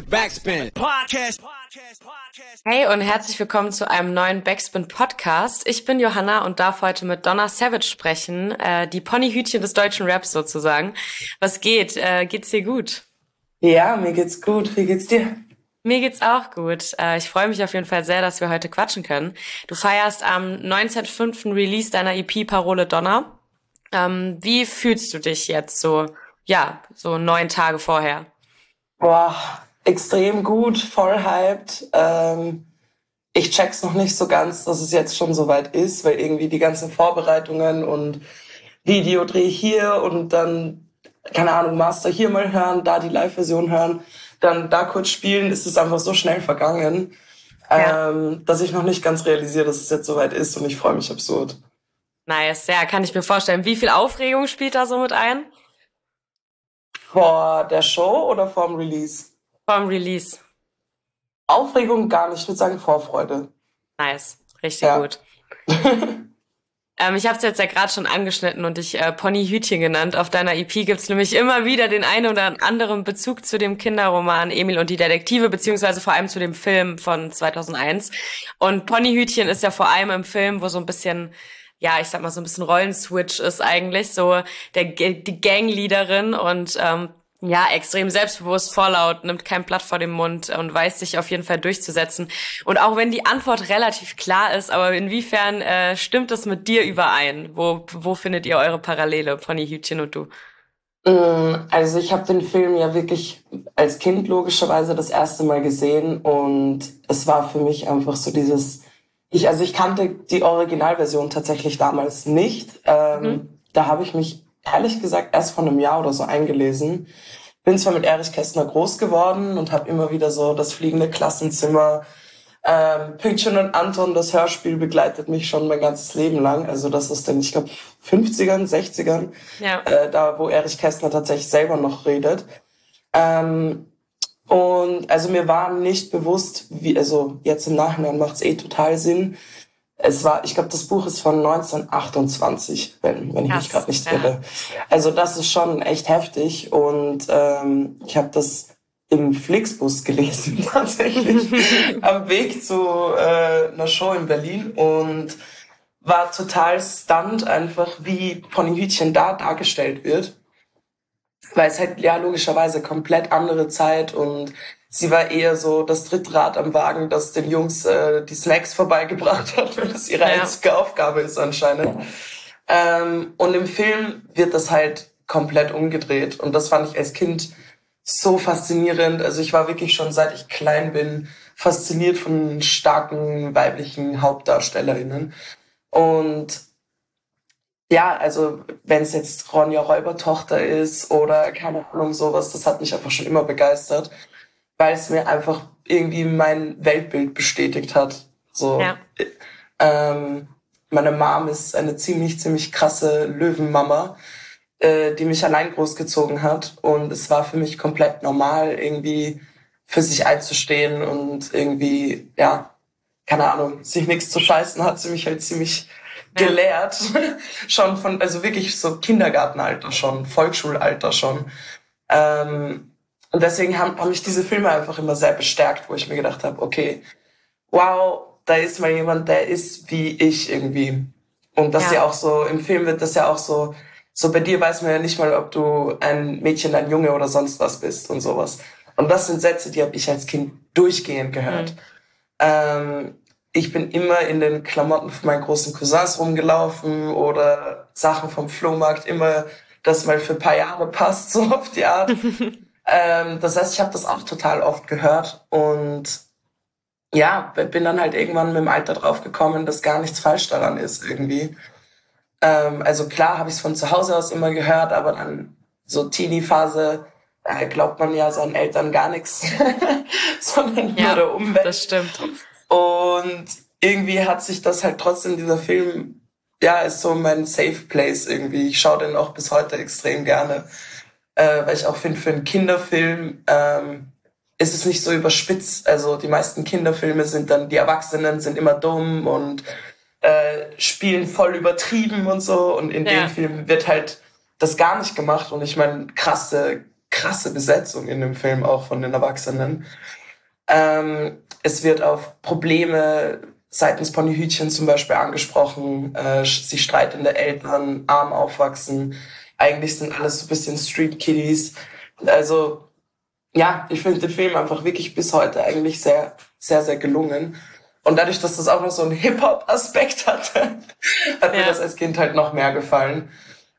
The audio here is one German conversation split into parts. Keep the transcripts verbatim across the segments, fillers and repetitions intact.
Backspin Podcast. Hey und herzlich willkommen zu einem neuen Backspin Podcast. Ich bin Johanna und darf heute mit Donna Savage sprechen, äh, die Ponyhütchen des deutschen Raps sozusagen. Was geht? Äh, geht's dir gut? Ja, mir geht's gut. Wie geht's dir? Mir geht's auch gut. Äh, ich freue mich auf jeden Fall sehr, dass wir heute quatschen können. Du feierst am neunzehnten fünften Release deiner E P Parole Donna. Ähm, wie fühlst du dich jetzt so, ja, so neun Tage vorher? Boah, extrem gut, voll hyped. Ähm, ich check's noch nicht so ganz, dass es jetzt schon soweit ist, weil irgendwie die ganzen Vorbereitungen und Videodreh hier und dann, keine Ahnung, Master hier mal hören, da die Live-Version hören, dann da kurz spielen, ist es einfach so schnell vergangen, Ja. ähm, dass ich noch nicht ganz realisiere, dass es jetzt soweit ist und ich freue mich absurd. Nice, ja, kann ich mir vorstellen. Wie viel Aufregung spielt da so mit ein? Vor der Show oder vor dem Release? Vom Release. Aufregung gar nicht, ich würde sagen Vorfreude. Nice, richtig Ja. gut. ähm, ich habe es jetzt ja gerade schon angeschnitten und dich äh, Ponyhütchen genannt. Auf deiner E P gibt's nämlich immer wieder den einen oder anderen Bezug zu dem Kinderroman Emil und die Detektive, beziehungsweise vor allem zu dem Film von zweitausendeins. Und Ponyhütchen ist ja vor allem im Film, wo so ein bisschen, ja, ich sag mal, so ein bisschen Rollenswitch ist eigentlich, so der die Gangleaderin und ähm, ja, extrem selbstbewusst, vorlaut, nimmt kein Blatt vor den Mund und weiß sich auf jeden Fall durchzusetzen. Und auch wenn die Antwort relativ klar ist, aber inwiefern äh, stimmt es mit dir überein? Wo wo findet ihr eure Parallele, Ponyhütchen und du? Also ich habe den Film ja wirklich als Kind logischerweise das erste Mal gesehen und es war für mich einfach so dieses, ich also ich kannte die Originalversion tatsächlich damals nicht. Ähm, Mhm. Da habe ich mich ehrlich gesagt erst vor einem Jahr oder so eingelesen. Bin zwar mit Erich Kästner groß geworden und habe immer wieder so das fliegende Klassenzimmer, ähm, Pünktchen und Anton, das Hörspiel begleitet mich schon mein ganzes Leben lang. Also das ist dann, ich glaube, fünfzigern, sechzigern, Ja. äh, da wo Erich Kästner tatsächlich selber noch redet. Ähm, und also mir war nicht bewusst, wie, also jetzt im Nachhinein macht's eh total Sinn. Es war, ich glaube, das Buch ist von neunzehnhundertachtundzwanzig, wenn, wenn ich mich Krass. gerade nicht Ja. irre. Also das ist schon echt heftig und ähm, ich habe das im Flixbus gelesen tatsächlich am Weg zu äh, einer Show in Berlin und war total stunned einfach, wie Ponyhütchen da dargestellt wird. Weil es halt, ja, logischerweise komplett andere Zeit und sie war eher so das dritte Rad am Wagen, das den Jungs äh, die Snacks vorbeigebracht hat, weil das ihre Ja. einzige Aufgabe ist anscheinend. Ähm, und im Film wird das halt komplett umgedreht und das fand ich als Kind so faszinierend. Also ich war wirklich schon, seit ich klein bin, fasziniert von starken weiblichen HauptdarstellerInnen. Und ja, also wenn es jetzt Ronja Räubertochter ist oder keine Ahnung sowas, das hat mich einfach schon immer begeistert, weil es mir einfach irgendwie mein Weltbild bestätigt hat. So, Ja. ähm, meine Mom ist eine ziemlich, ziemlich krasse Löwenmama, äh, die mich allein großgezogen hat und es war für mich komplett normal, irgendwie für sich einzustehen und irgendwie, ja, keine Ahnung, sich nichts zu scheißen, hat sie mich halt ziemlich Ja. gelehrt. Schon von, also wirklich so Kindergartenalter schon, Volksschulalter schon. Ähm, und deswegen haben, haben mich diese Filme einfach immer sehr bestärkt, wo ich mir gedacht habe, okay, wow, da ist mal jemand, der ist wie ich irgendwie. Und das Ja. ja auch so, im Film wird das ja auch so, so bei dir weiß man ja nicht mal, ob du ein Mädchen, ein Junge oder sonst was bist und sowas. Und das sind Sätze, die habe ich als Kind durchgehend gehört. Mhm. Ähm, ich bin immer in den Klamotten von meinen großen Cousins rumgelaufen oder Sachen vom Flohmarkt, immer, das mal für ein paar Jahre passt, so auf die Art. ähm, das heißt, ich habe das auch total oft gehört und ja, bin dann halt irgendwann mit dem Alter drauf gekommen, dass gar nichts falsch daran ist irgendwie. Ähm, also klar habe ich es von zu Hause aus immer gehört, aber dann so Teenie-Phase äh, glaubt man ja seinen Eltern gar nichts, sondern nur Ja, der Umwelt. das stimmt. Und irgendwie hat sich das halt trotzdem, dieser Film, ja, ist so mein Safe Place irgendwie. Ich schaue den auch bis heute extrem gerne, äh, weil ich auch finde, für einen Kinderfilm ähm, ist es nicht so überspitzt. Also die meisten Kinderfilme sind dann, die Erwachsenen sind immer dumm und äh, spielen voll übertrieben und so. Und in Ja. dem Film wird halt das gar nicht gemacht. Und ich meine, krasse krasse Besetzung in dem Film auch von den Erwachsenen. Ähm, es wird auf Probleme seitens Ponyhütchen zum Beispiel angesprochen. Äh, sie streitende Eltern, arm aufwachsen. Eigentlich sind alles so ein bisschen Street Kiddies. Also ja, ich finde den Film einfach wirklich bis heute eigentlich sehr, sehr, sehr gelungen. Und dadurch, dass das auch noch so einen Hip-Hop-Aspekt hatte, hat ja. mir das als Kind halt noch mehr gefallen.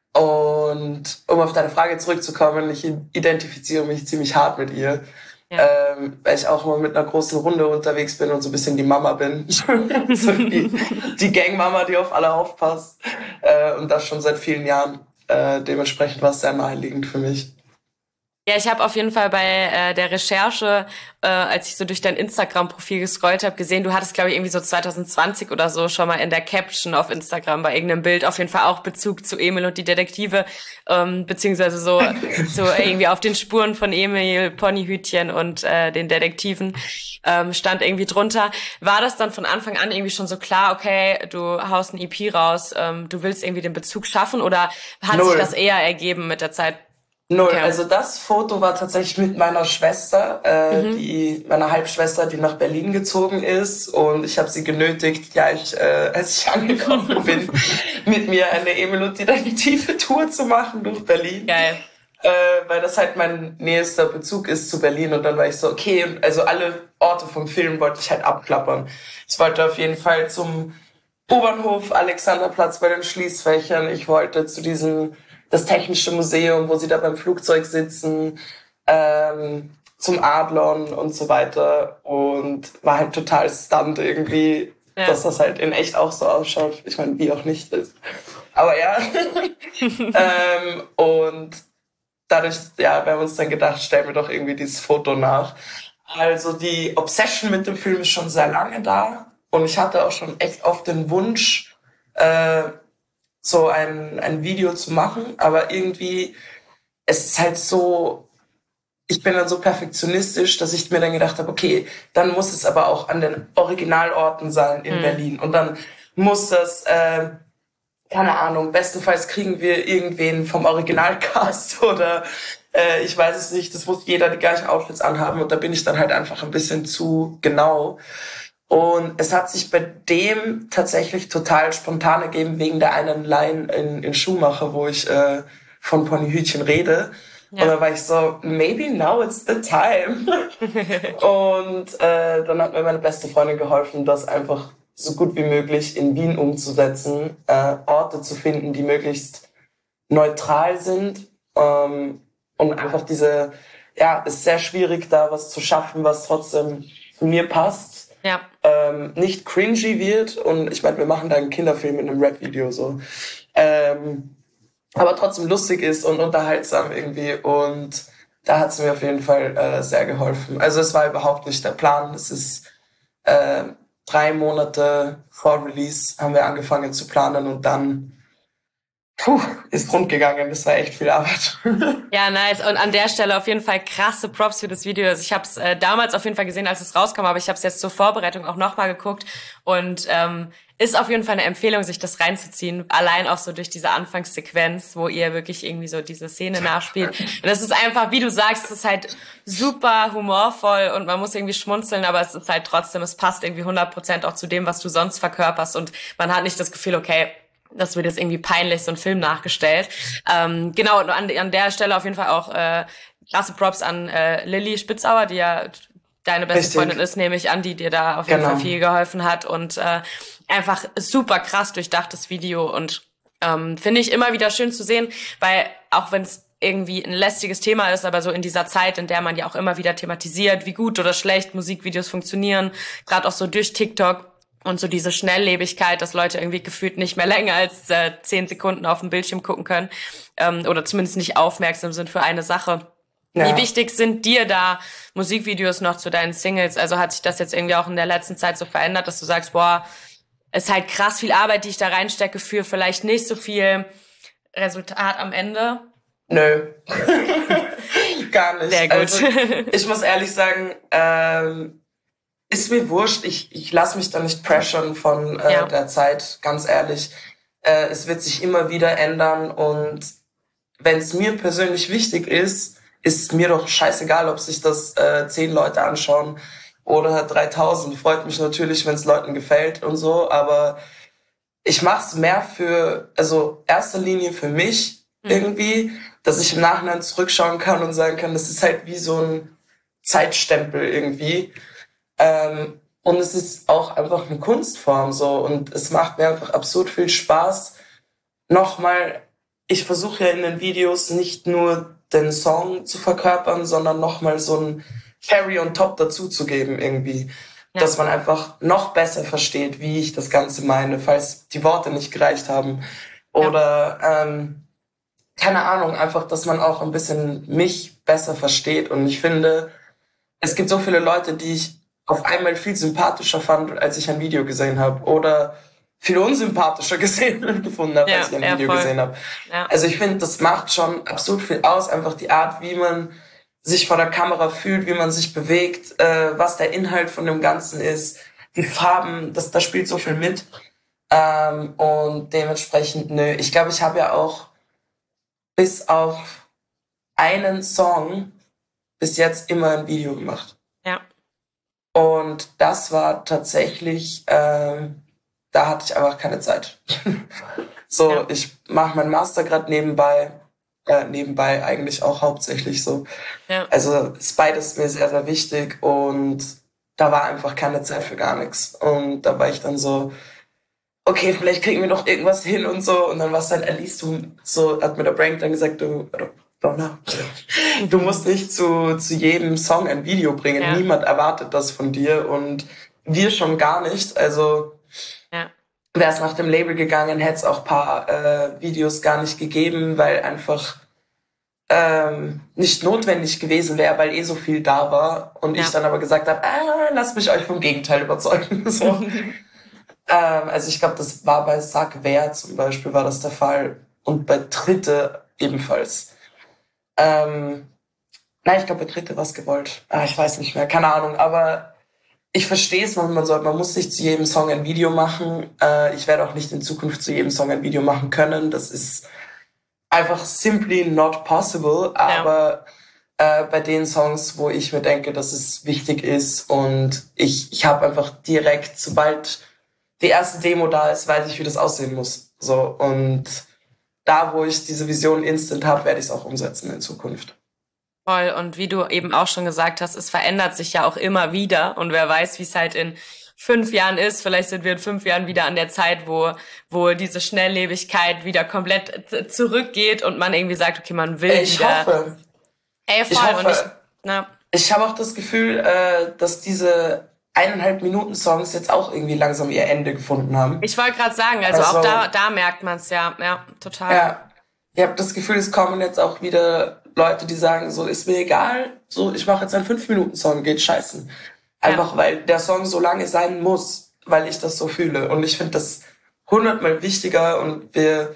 Und um auf deine Frage zurückzukommen, ich identifiziere mich ziemlich hart mit ihr. Ja. Ähm, weil ich auch immer mit einer großen Runde unterwegs bin und so ein bisschen die Mama bin. so die, die Gangmama, die auf alle aufpasst. Äh, und das schon seit vielen Jahren. Äh, dementsprechend war es sehr naheliegend für mich. Ja, ich habe auf jeden Fall bei äh, der Recherche, äh, als ich so durch dein Instagram-Profil gescrollt habe, gesehen, du hattest, glaube ich, irgendwie so zwanzig zwanzig oder so schon mal in der Caption auf Instagram bei irgendeinem Bild auf jeden Fall auch Bezug zu Emil und die Detektive, ähm, beziehungsweise so, so irgendwie auf den Spuren von Emil, Ponyhütchen und äh, den Detektiven ähm, stand irgendwie drunter. War das dann von Anfang an irgendwie schon so klar, okay, du haust ein E P raus, ähm, du willst irgendwie den Bezug schaffen, oder hat Null. sich das eher ergeben mit der Zeit? Null. Okay. Also das Foto war tatsächlich mit meiner Schwester, äh, mhm. die meiner Halbschwester, die nach Berlin gezogen ist, und ich habe sie genötigt, ja, ich, äh, als ich angekommen bin, mit mir eine Emil und die Detektive Tour zu machen durch Berlin. Geil. Äh, weil das halt mein nächster Bezug ist zu Berlin, und dann war ich so, okay, also alle Orte vom Film wollte ich halt abklappern. Ich wollte auf jeden Fall zum U-Bahnhof, Alexanderplatz bei den Schließfächern, ich wollte zu diesem das Technische Museum, wo sie da beim Flugzeug sitzen, ähm, zum Adlon und so weiter, und war halt total stunned irgendwie, ja. dass das halt in echt auch so ausschaut. Ich meine, wie auch nicht ist. Aber ja. ähm, und dadurch, ja, wir haben uns dann gedacht, stellen wir doch irgendwie dieses Foto nach. Also die Obsession mit dem Film ist schon sehr lange da, und ich hatte auch schon echt oft den Wunsch, äh, so ein, ein Video zu machen, aber irgendwie, es ist halt so, ich bin dann so perfektionistisch, dass ich mir dann gedacht habe, okay, dann muss es aber auch an den Originalorten sein in mhm. Berlin, und dann muss das, äh, keine Ahnung, bestenfalls kriegen wir irgendwen vom Originalcast oder äh, ich weiß es nicht, das muss jeder die gleichen Outfits anhaben, und da bin ich dann halt einfach ein bisschen zu genau. Und es hat sich bei dem tatsächlich total spontan ergeben, wegen der einen Line in, in Schuhmacher, wo ich äh, von Ponyhütchen rede. Ja. Und dann war ich so, maybe now it's the time. Und äh, dann hat mir meine beste Freundin geholfen, das einfach so gut wie möglich in Wien umzusetzen, äh, Orte zu finden, die möglichst neutral sind. Ähm, und einfach diese, ja, ist sehr schwierig, da was zu schaffen, was trotzdem zu mir passt. Ja. Ähm, nicht cringy wird, und ich meine, wir machen da einen Kinderfilm in einem Rap-Video so, ähm, aber trotzdem lustig ist und unterhaltsam irgendwie, und da hat es mir auf jeden Fall äh, sehr geholfen. Also es war überhaupt nicht der Plan, es ist äh, drei Monate vor Release haben wir angefangen zu planen, und dann Puh, ist rund gegangen, das war echt viel Arbeit. Ja, nice. Und an der Stelle auf jeden Fall krasse Props für das Video. Also ich habe es äh, damals auf jeden Fall gesehen, als es rauskam, aber ich habe es jetzt zur Vorbereitung auch nochmal geguckt, und ähm, ist auf jeden Fall eine Empfehlung, sich das reinzuziehen. Allein auch so durch diese Anfangssequenz, wo ihr wirklich irgendwie so diese Szene nachspielt. Und das ist einfach, wie du sagst, es ist halt super humorvoll und man muss irgendwie schmunzeln, aber es ist halt trotzdem, es passt irgendwie hundert Prozent auch zu dem, was du sonst verkörperst, und man hat nicht das Gefühl, okay, das wird jetzt irgendwie peinlich, so ein Film nachgestellt. Ähm, genau, und an, an der Stelle auf jeden Fall auch äh, klasse Props an äh, Lilly Spitzauer, die ja deine beste Richtig. Freundin ist, nehme ich an, die dir da auf jeden genau. Fall viel geholfen hat, und äh, einfach super krass durchdachtes Video, und ähm, finde ich immer wieder schön zu sehen, weil auch wenn es irgendwie ein lästiges Thema ist, aber so in dieser Zeit, in der man ja auch immer wieder thematisiert, wie gut oder schlecht Musikvideos funktionieren, gerade auch so durch TikTok, und so diese Schnelllebigkeit, dass Leute irgendwie gefühlt nicht mehr länger als äh, zehn Sekunden auf dem Bildschirm gucken können, ähm, oder zumindest nicht aufmerksam sind für eine Sache. Ja. Wie wichtig sind dir da Musikvideos noch zu deinen Singles? Also hat sich das jetzt irgendwie auch in der letzten Zeit so verändert, dass du sagst, boah, es ist halt krass viel Arbeit, die ich da reinstecke, für vielleicht nicht so viel Resultat am Ende? Nö. Gar nicht. Sehr gut. Also, ich muss ehrlich sagen, ähm, ist mir wurscht, ich, ich lasse mich da nicht pressern von äh, ja. der Zeit, ganz ehrlich. Äh, es wird sich immer wieder ändern, und wenn es mir persönlich wichtig ist, ist mir doch scheißegal, ob sich das äh, zehn Leute anschauen oder dreitausend. Freut mich natürlich, wenn es Leuten gefällt und so, aber ich mache es mehr für, also erster Linie für mich mhm. irgendwie, dass ich im Nachhinein zurückschauen kann und sagen kann, das ist halt wie so ein Zeitstempel irgendwie. Ähm, und es ist auch einfach eine Kunstform so und es macht mir einfach absurd viel Spaß. Nochmal, ich versuche ja in den Videos nicht nur den Song zu verkörpern, sondern nochmal so ein Cherry on top dazu zu geben irgendwie. Ja. Dass man einfach noch besser versteht, wie ich das Ganze meine, falls die Worte nicht gereicht haben. Oder, ja. ähm, keine Ahnung, einfach, dass man auch ein bisschen mich besser versteht. Und ich finde, es gibt so viele Leute, die ich auf einmal viel sympathischer fand, als ich ein Video gesehen habe. Oder viel unsympathischer gesehen und gefunden habe, ja, als ich ein ja, Video voll. gesehen habe. Ja. Also ich finde, das macht schon absurd viel aus, einfach die Art, wie man sich vor der Kamera fühlt, wie man sich bewegt, äh, was der Inhalt von dem Ganzen ist, die Farben, das, das spielt so viel mit. Ähm, und dementsprechend, nö, ich glaube, ich habe ja auch bis auf einen Song bis jetzt immer ein Video gemacht. Ja. Und das war tatsächlich, ähm, da hatte ich einfach keine Zeit. so, ja. Ich mache meinen Master gerade nebenbei. Äh, nebenbei eigentlich auch hauptsächlich so. Ja. Also ist beides mir sehr, sehr wichtig und da war einfach keine Zeit für gar nichts. Und da war ich dann so, okay, vielleicht kriegen wir noch irgendwas hin und so. Und dann war es dann, Alice, du, so hat mir der Brank dann gesagt, du, Donna, du musst nicht zu, zu jedem Song ein Video bringen. Ja. Niemand erwartet das von dir und wir schon gar nicht. Also ja. wäre es nach dem Label gegangen, hätte es auch ein paar äh, Videos gar nicht gegeben, weil einfach ähm, nicht notwendig gewesen wäre, weil eh so viel da war. Und ja. ich dann aber gesagt habe, ah, lasst mich euch vom Gegenteil überzeugen. so. ähm, also ich glaube, das war bei Sag Wer zum Beispiel, war das der Fall. Und bei Dritte ebenfalls. Ähm, nein, ich glaube, bei Dritte war es gewollt. Ah, ich weiß nicht mehr, keine Ahnung, aber ich verstehe es, man, soll, man muss nicht zu jedem Song ein Video machen. Äh, ich werde auch nicht in Zukunft zu jedem Song ein Video machen können. Das ist einfach simply not possible. Aber ja. äh, bei den Songs, wo ich mir denke, dass es wichtig ist und ich, ich habe einfach direkt, sobald die erste Demo da ist, weiß ich, wie das aussehen muss. So und da, wo ich diese Vision instant habe, werde ich es auch umsetzen in Zukunft. Voll. Und wie du eben auch schon gesagt hast, es verändert sich ja auch immer wieder. Und wer weiß, wie es halt in fünf Jahren ist. Vielleicht sind wir in fünf Jahren wieder an der Zeit, wo wo diese Schnelllebigkeit wieder komplett zurückgeht und man irgendwie sagt, okay, man will ich wieder. Hoffe. Ey, voll. Ich hoffe. Und ich, na. ich habe auch das Gefühl, äh, dass diese eineinhalb Minuten Songs jetzt auch irgendwie langsam ihr Ende gefunden haben. Ich wollte gerade sagen, also, also auch da da merkt man es ja, ja, total. Ja, ich habe das Gefühl, es kommen jetzt auch wieder Leute, die sagen, so ist mir egal, so ich mache jetzt einen fünf Minuten Song, geht scheißen. Einfach ja. weil der Song so lange sein muss, weil ich das so fühle. Und ich finde das hundertmal wichtiger und wir,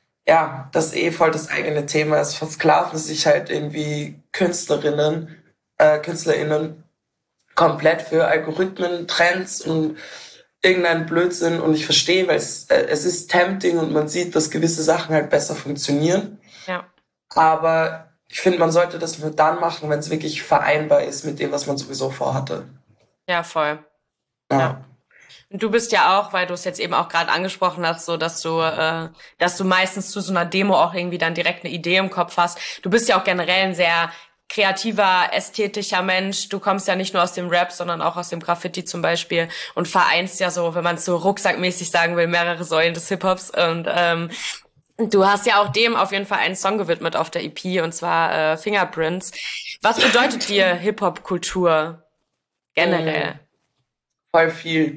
ja, das ist eh voll das eigene Thema. Es versklaven sich halt irgendwie Künstlerinnen, äh, KünstlerInnen komplett für Algorithmen, Trends und irgendeinen Blödsinn. Und ich verstehe, weil es, äh, es ist tempting und man sieht, dass gewisse Sachen halt besser funktionieren. Ja. Aber ich finde, man sollte das nur dann machen, wenn es wirklich vereinbar ist mit dem, was man sowieso vorhatte. Ja, voll. Ja. ja. Und du bist ja auch, weil du es jetzt eben auch gerade angesprochen hast, so dass du, äh, dass du meistens zu so einer Demo auch irgendwie dann direkt eine Idee im Kopf hast. Du bist ja auch generell ein sehr kreativer, ästhetischer Mensch. Du kommst ja nicht nur aus dem Rap, sondern auch aus dem Graffiti zum Beispiel und vereinst ja so, wenn man es so rucksackmäßig sagen will, mehrere Säulen des Hip-Hops. Und ähm, du hast ja auch dem auf jeden Fall einen Song gewidmet auf der E P, und zwar äh, Fingerprints. Was bedeutet dir Hip-Hop-Kultur generell? Voll viel.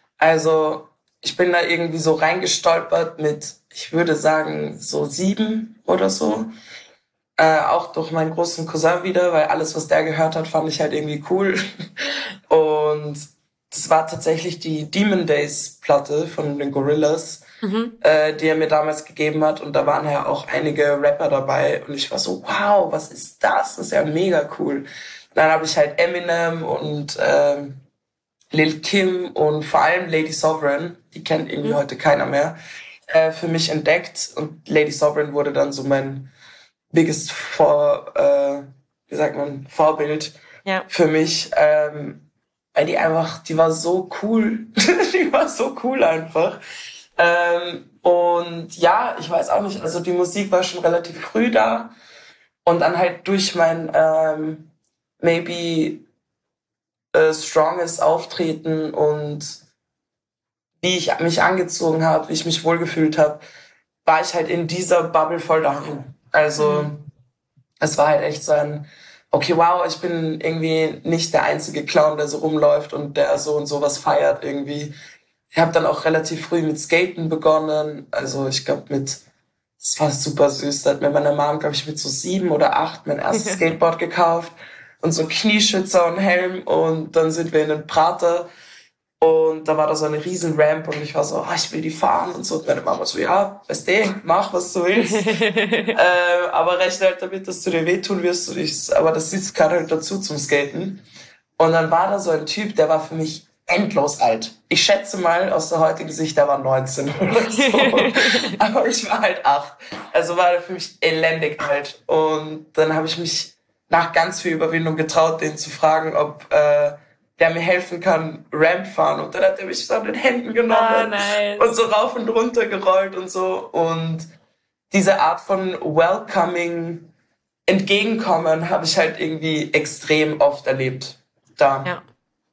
Also ich bin da irgendwie so reingestolpert mit, ich würde sagen, so sieben oder so. Äh, auch durch meinen großen Cousin wieder, weil alles, was der gehört hat, fand ich halt irgendwie cool. Und das war tatsächlich die Demon Days Platte von den Gorillaz, mhm. äh, die er mir damals gegeben hat. Und da waren ja auch einige Rapper dabei. Und ich war so, wow, was ist das? Das ist ja mega cool. Und dann habe ich halt Eminem und ähm, Lil Kim und vor allem Lady Sovereign, die kennt irgendwie mhm. heute keiner mehr, äh, für mich entdeckt. Und Lady Sovereign wurde dann so mein biggest for, äh, wie sagt man, Vorbild Ja. für mich, ähm, weil die einfach, die war so cool, die war so cool einfach. Ähm, und ja, ich weiß auch nicht, also die Musik war schon relativ früh da und dann halt durch mein ähm, maybe äh, stronges Auftreten und wie ich mich angezogen habe, wie ich mich wohlgefühlt habe, war ich halt in dieser Bubble voll daheim. Also Mhm. es war halt echt so ein, okay, wow, ich bin irgendwie nicht der einzige Clown, der so rumläuft und der so und sowas feiert irgendwie. Ich habe dann auch relativ früh mit Skaten begonnen. Also ich glaube mit, das war super süß, da hat mir meine Mom, glaube ich, mit so sieben oder acht mein erstes Skateboard gekauft und so Knieschützer und Helm und dann sind wir in den Prater und da war da so eine riesen Ramp und ich war so, ah, ich will die fahren und so. Und meine Mama so, ja, weißt du, mach, was du willst. äh, aber rechne halt damit, dass du dir wehtun wirst. Und ich, aber das ist gerade halt dazu zum Skaten. Und dann war da so ein Typ, der war für mich endlos alt. Ich schätze mal, aus der heutigen Sicht, der war neunzehn oder so. Aber ich war halt acht. Also war er für mich elendig alt. Und dann habe ich mich nach ganz viel Überwindung getraut, den zu fragen, ob äh, der mir helfen kann, Ramp fahren. Und dann hat er mich so an den Händen genommen Ah, nice. und so rauf und runter gerollt und so. Und diese Art von welcoming Entgegenkommen habe ich halt irgendwie extrem oft erlebt da. Ja.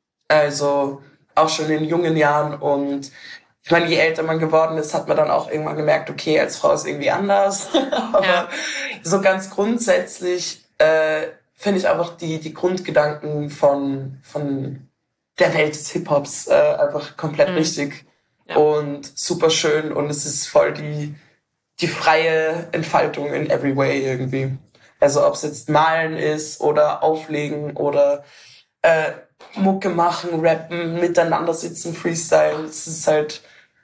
Also auch schon in jungen Jahren. Und ich meine, je älter man geworden ist, hat man dann auch irgendwann gemerkt, okay, als Frau ist irgendwie anders. Aber Ja. so ganz grundsätzlich äh, finde ich einfach die, die Grundgedanken von, von der Welt des Hip-Hops äh, einfach komplett Mhm. richtig Ja. und super schön. Und es ist voll die, die freie Entfaltung in every way irgendwie. Also ob es jetzt malen ist oder auflegen oder äh, Mucke machen, rappen, miteinander sitzen, freestyle. Es ist halt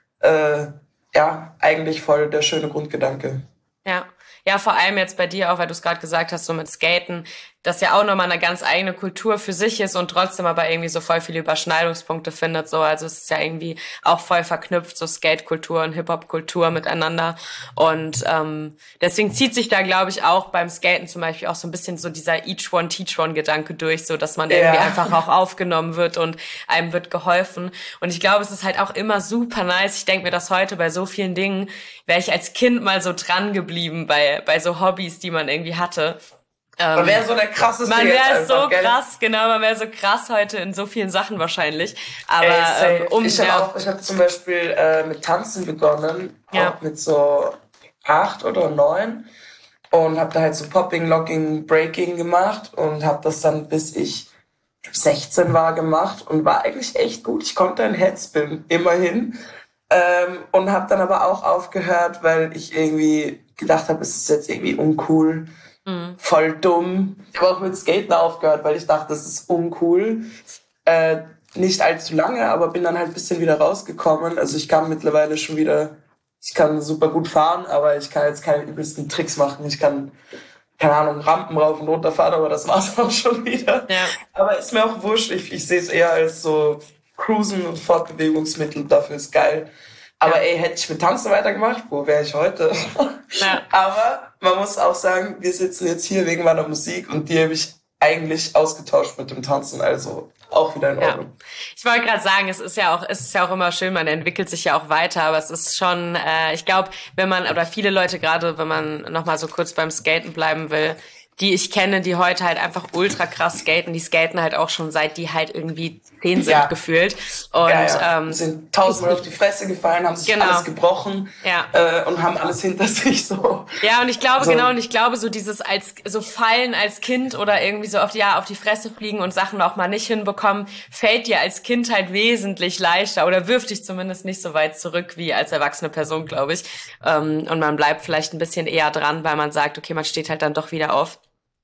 äh, ja eigentlich voll der schöne Grundgedanke. Ja. Ja, vor allem jetzt bei dir auch, weil du es gerade gesagt hast, so mit Skaten, das ja auch nochmal eine ganz eigene Kultur für sich ist und trotzdem aber irgendwie so voll viele Überschneidungspunkte findet. So, also es ist ja irgendwie auch voll verknüpft, so Skate-Kultur und Hip-Hop-Kultur miteinander. Und ähm, deswegen zieht sich da, glaube ich, auch beim Skaten zum Beispiel auch so ein bisschen so dieser Each One, Teach One-Gedanke durch, so dass man irgendwie Ja. einfach auch aufgenommen wird und einem wird geholfen. Und ich glaube, es ist halt auch immer super nice. Ich denke mir das heute bei so vielen Dingen, wäre ich als Kind mal so dran geblieben bei, bei so Hobbys, die man irgendwie hatte. Ähm, Man wäre so der krasseste man jetzt wäre so einfach, gell? krass, genau, man wäre so krass heute in so vielen Sachen wahrscheinlich. Aber Ey, safe. ähm, um ich habe ja, auch, ich habe zum Beispiel äh, mit Tanzen begonnen, Ja. auch mit so acht oder neun und habe da halt so Popping, Locking, Breaking gemacht und habe das dann bis ich sechzehn war gemacht und war eigentlich echt gut. Ich konnte ein Headspin, immerhin. Ähm, und habe dann aber auch aufgehört, weil ich irgendwie gedacht habe, es ist jetzt irgendwie uncool, Mhm. voll dumm. Ich habe auch mit Skaten aufgehört, weil ich dachte, das ist uncool. Äh, nicht allzu lange, aber bin dann halt ein bisschen wieder rausgekommen. Also ich kann mittlerweile schon wieder, ich kann super gut fahren, aber ich kann jetzt keine übelsten Tricks machen. Ich kann, keine Ahnung, Rampen rauf und runter fahren, aber das war's auch schon wieder. Ja. Aber ist mir auch wurscht. Ich, ich sehe es eher als so Cruisen und Fortbewegungsmittel. Dafür ist geil. Aber Ja. ey, hätte ich mit Tanzen weitergemacht, wo wäre ich heute? Ja. Aber man muss auch sagen, wir sitzen jetzt hier wegen meiner Musik und die habe ich eigentlich ausgetauscht mit dem Tanzen. Also auch wieder in Ja, Ordnung. ich wollte gerade sagen, es ist ja auch, es ist ja auch immer schön, man entwickelt sich ja auch weiter, aber es ist schon, äh, ich glaube, wenn man, oder viele Leute gerade, wenn man nochmal so kurz beim Skaten bleiben will, die ich kenne, die heute halt einfach ultra krass skaten, die skaten halt auch schon seit die halt irgendwie zehn sind Ja. gefühlt. Und ja, ja. ähm, sind tausendmal auf die Fresse gefallen, haben sich Genau. alles gebrochen Ja. äh, und haben alles hinter sich so. Ja, und ich glaube, So. genau, und ich glaube, so dieses als, so fallen als Kind oder irgendwie so auf die, ja, auf die Fresse fliegen und Sachen auch mal nicht hinbekommen, fällt dir als Kind halt wesentlich leichter oder wirft dich zumindest nicht so weit zurück wie als erwachsene Person, glaube ich. Ähm, und man bleibt vielleicht ein bisschen eher dran, weil man sagt, okay, man steht halt dann doch wieder auf.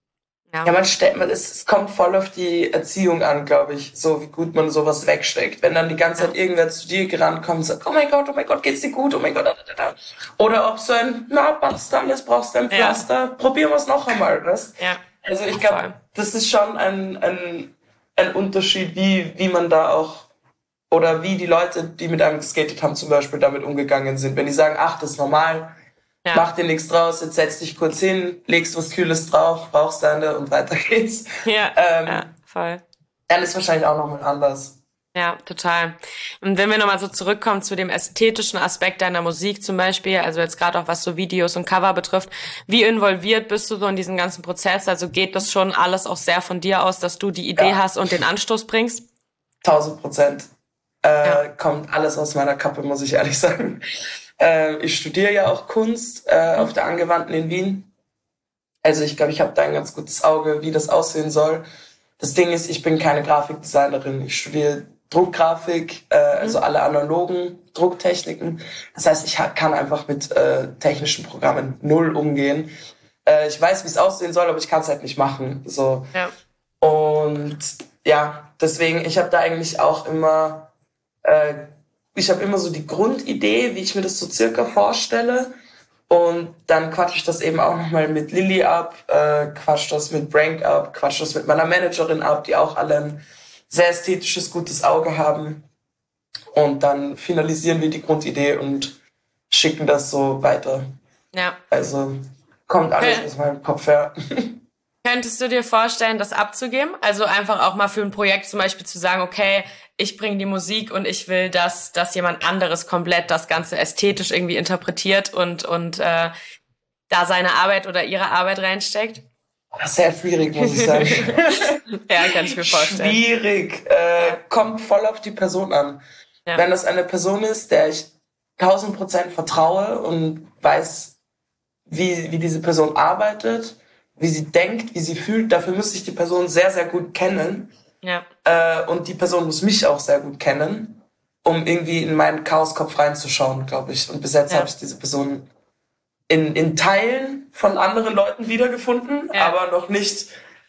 Ja. Ja, man stellt, man, es, es kommt voll auf die Erziehung an, glaube ich, so wie gut man sowas wegsteckt. Wenn dann die ganze Zeit irgendwer zu dir gerannt kommt und sagt, oh mein Gott, oh mein Gott, geht's dir gut, oh mein Gott, da, da, da. Oder ob so ein, na, passt alles, brauchst du ein Ja. Pflaster, probieren wir es noch einmal, weißt? Ja. Also ich Voll. glaube, das ist schon ein, ein, ein Unterschied, wie, wie man da auch, oder wie die Leute, die mit einem geskatet haben, zum Beispiel damit umgegangen sind. Wenn die sagen, ach, das ist normal, Ja. Mach dir nichts draus, jetzt setz dich kurz hin, legst was Kühles drauf, rauchst deine und weiter geht's. Ja, ähm, ja, voll. Dann ist wahrscheinlich auch nochmal anders. Ja, total. Und wenn wir nochmal so zurückkommen zu dem ästhetischen Aspekt deiner Musik zum Beispiel, also jetzt gerade auch was so Videos und Cover betrifft, wie involviert bist du so in diesen ganzen Prozess? Also geht das schon alles auch sehr von dir aus, dass du die Idee Ja. hast und den Anstoß bringst? Tausend Prozent. Äh, Ja. Kommt alles aus meiner Kappe, muss ich ehrlich sagen. Äh, ich studiere ja auch Kunst äh, auf der Angewandten in Wien. Also ich glaube, ich habe da ein ganz gutes Auge, wie das aussehen soll. Das Ding ist, ich bin keine Grafikdesignerin. Ich studiere Druckgrafik, äh, also alle analogen Drucktechniken. Das heißt, ich ha- kann einfach mit äh, technischen Programmen null umgehen. Äh, ich weiß, wie es aussehen soll, aber ich kann es halt nicht machen. So. Ja. Und ja, deswegen, ich habe da eigentlich auch immer, äh, ich habe immer so die Grundidee, wie ich mir das so circa vorstelle. Und dann quatsche ich das eben auch nochmal mit Lilly ab, äh, quatsch das mit Brank ab, quatsch das mit meiner Managerin ab, die auch alle ein sehr ästhetisches, gutes Auge haben. Und dann finalisieren wir die Grundidee und schicken das so weiter. Ja. Also kommt alles Okay. aus meinem Kopf her. Könntest du dir vorstellen, das abzugeben? Also einfach auch mal für ein Projekt zum Beispiel zu sagen, okay, ich bringe die Musik und ich will, dass, dass jemand anderes komplett das Ganze ästhetisch irgendwie interpretiert und, und äh, da seine Arbeit oder ihre Arbeit reinsteckt? Sehr schwierig, muss ich sagen. Ja, kann ich mir vorstellen. Schwierig. Äh, kommt voll auf die Person an. Ja. Wenn das eine Person ist, der ich tausend Prozent vertraue und weiß, wie, wie diese Person arbeitet, wie sie denkt, wie sie fühlt, dafür müsste ich die Person sehr, sehr gut kennen. Ja. Äh, und die Person muss mich auch sehr gut kennen, um irgendwie in meinen Chaoskopf reinzuschauen, glaube ich. Und bis jetzt Ja. habe ich diese Person in, in Teilen von anderen Leuten wiedergefunden, Ja. aber noch nicht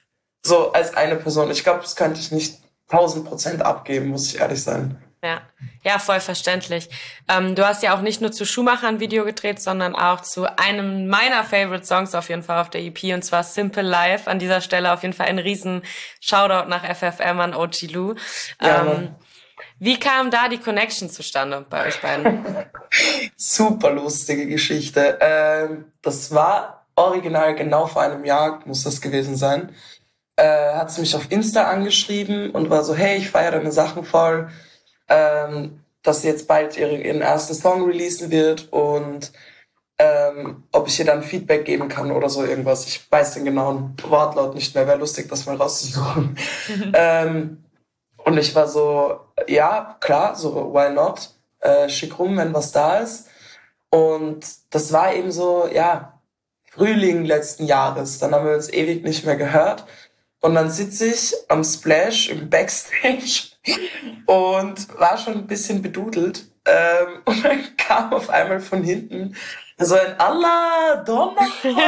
so als eine Person. Ich glaube, das könnte ich nicht tausend Prozent abgeben, muss ich ehrlich sein. Ja, ja, voll verständlich. Ähm, du hast ja auch nicht nur zu Schuhmacher ein Video gedreht, sondern auch zu einem meiner Favorite Songs auf jeden Fall auf der E P, und zwar Simple Life. An dieser Stelle auf jeden Fall ein riesen Shoutout nach F F M an O G Lou. Ja, Ähm, Mann. wie kam da die Connection zustande bei euch beiden? Super lustige Geschichte. Ähm, das war original genau vor einem Jahr, muss das gewesen sein. Äh, hat sie mich auf Insta angeschrieben und war so, hey, ich feiere deine Sachen voll, ähm, dass sie jetzt bald ihre, ihren ersten Song releasen wird und ähm, ob ich ihr dann Feedback geben kann oder so irgendwas. Ich weiß den genauen Wortlaut nicht mehr, wäre lustig, das mal rauszusuchen. ähm, und ich war so, ja, klar, so, why not? Äh, schick rum, wenn was da ist. Und das war eben so, ja, Frühling letzten Jahres. Dann haben wir uns ewig nicht mehr gehört. Und dann sitze ich am Splash im Backstage und war schon ein bisschen bedudelt. Ähm, und dann kam auf einmal von hinten so ein Allah, Donna.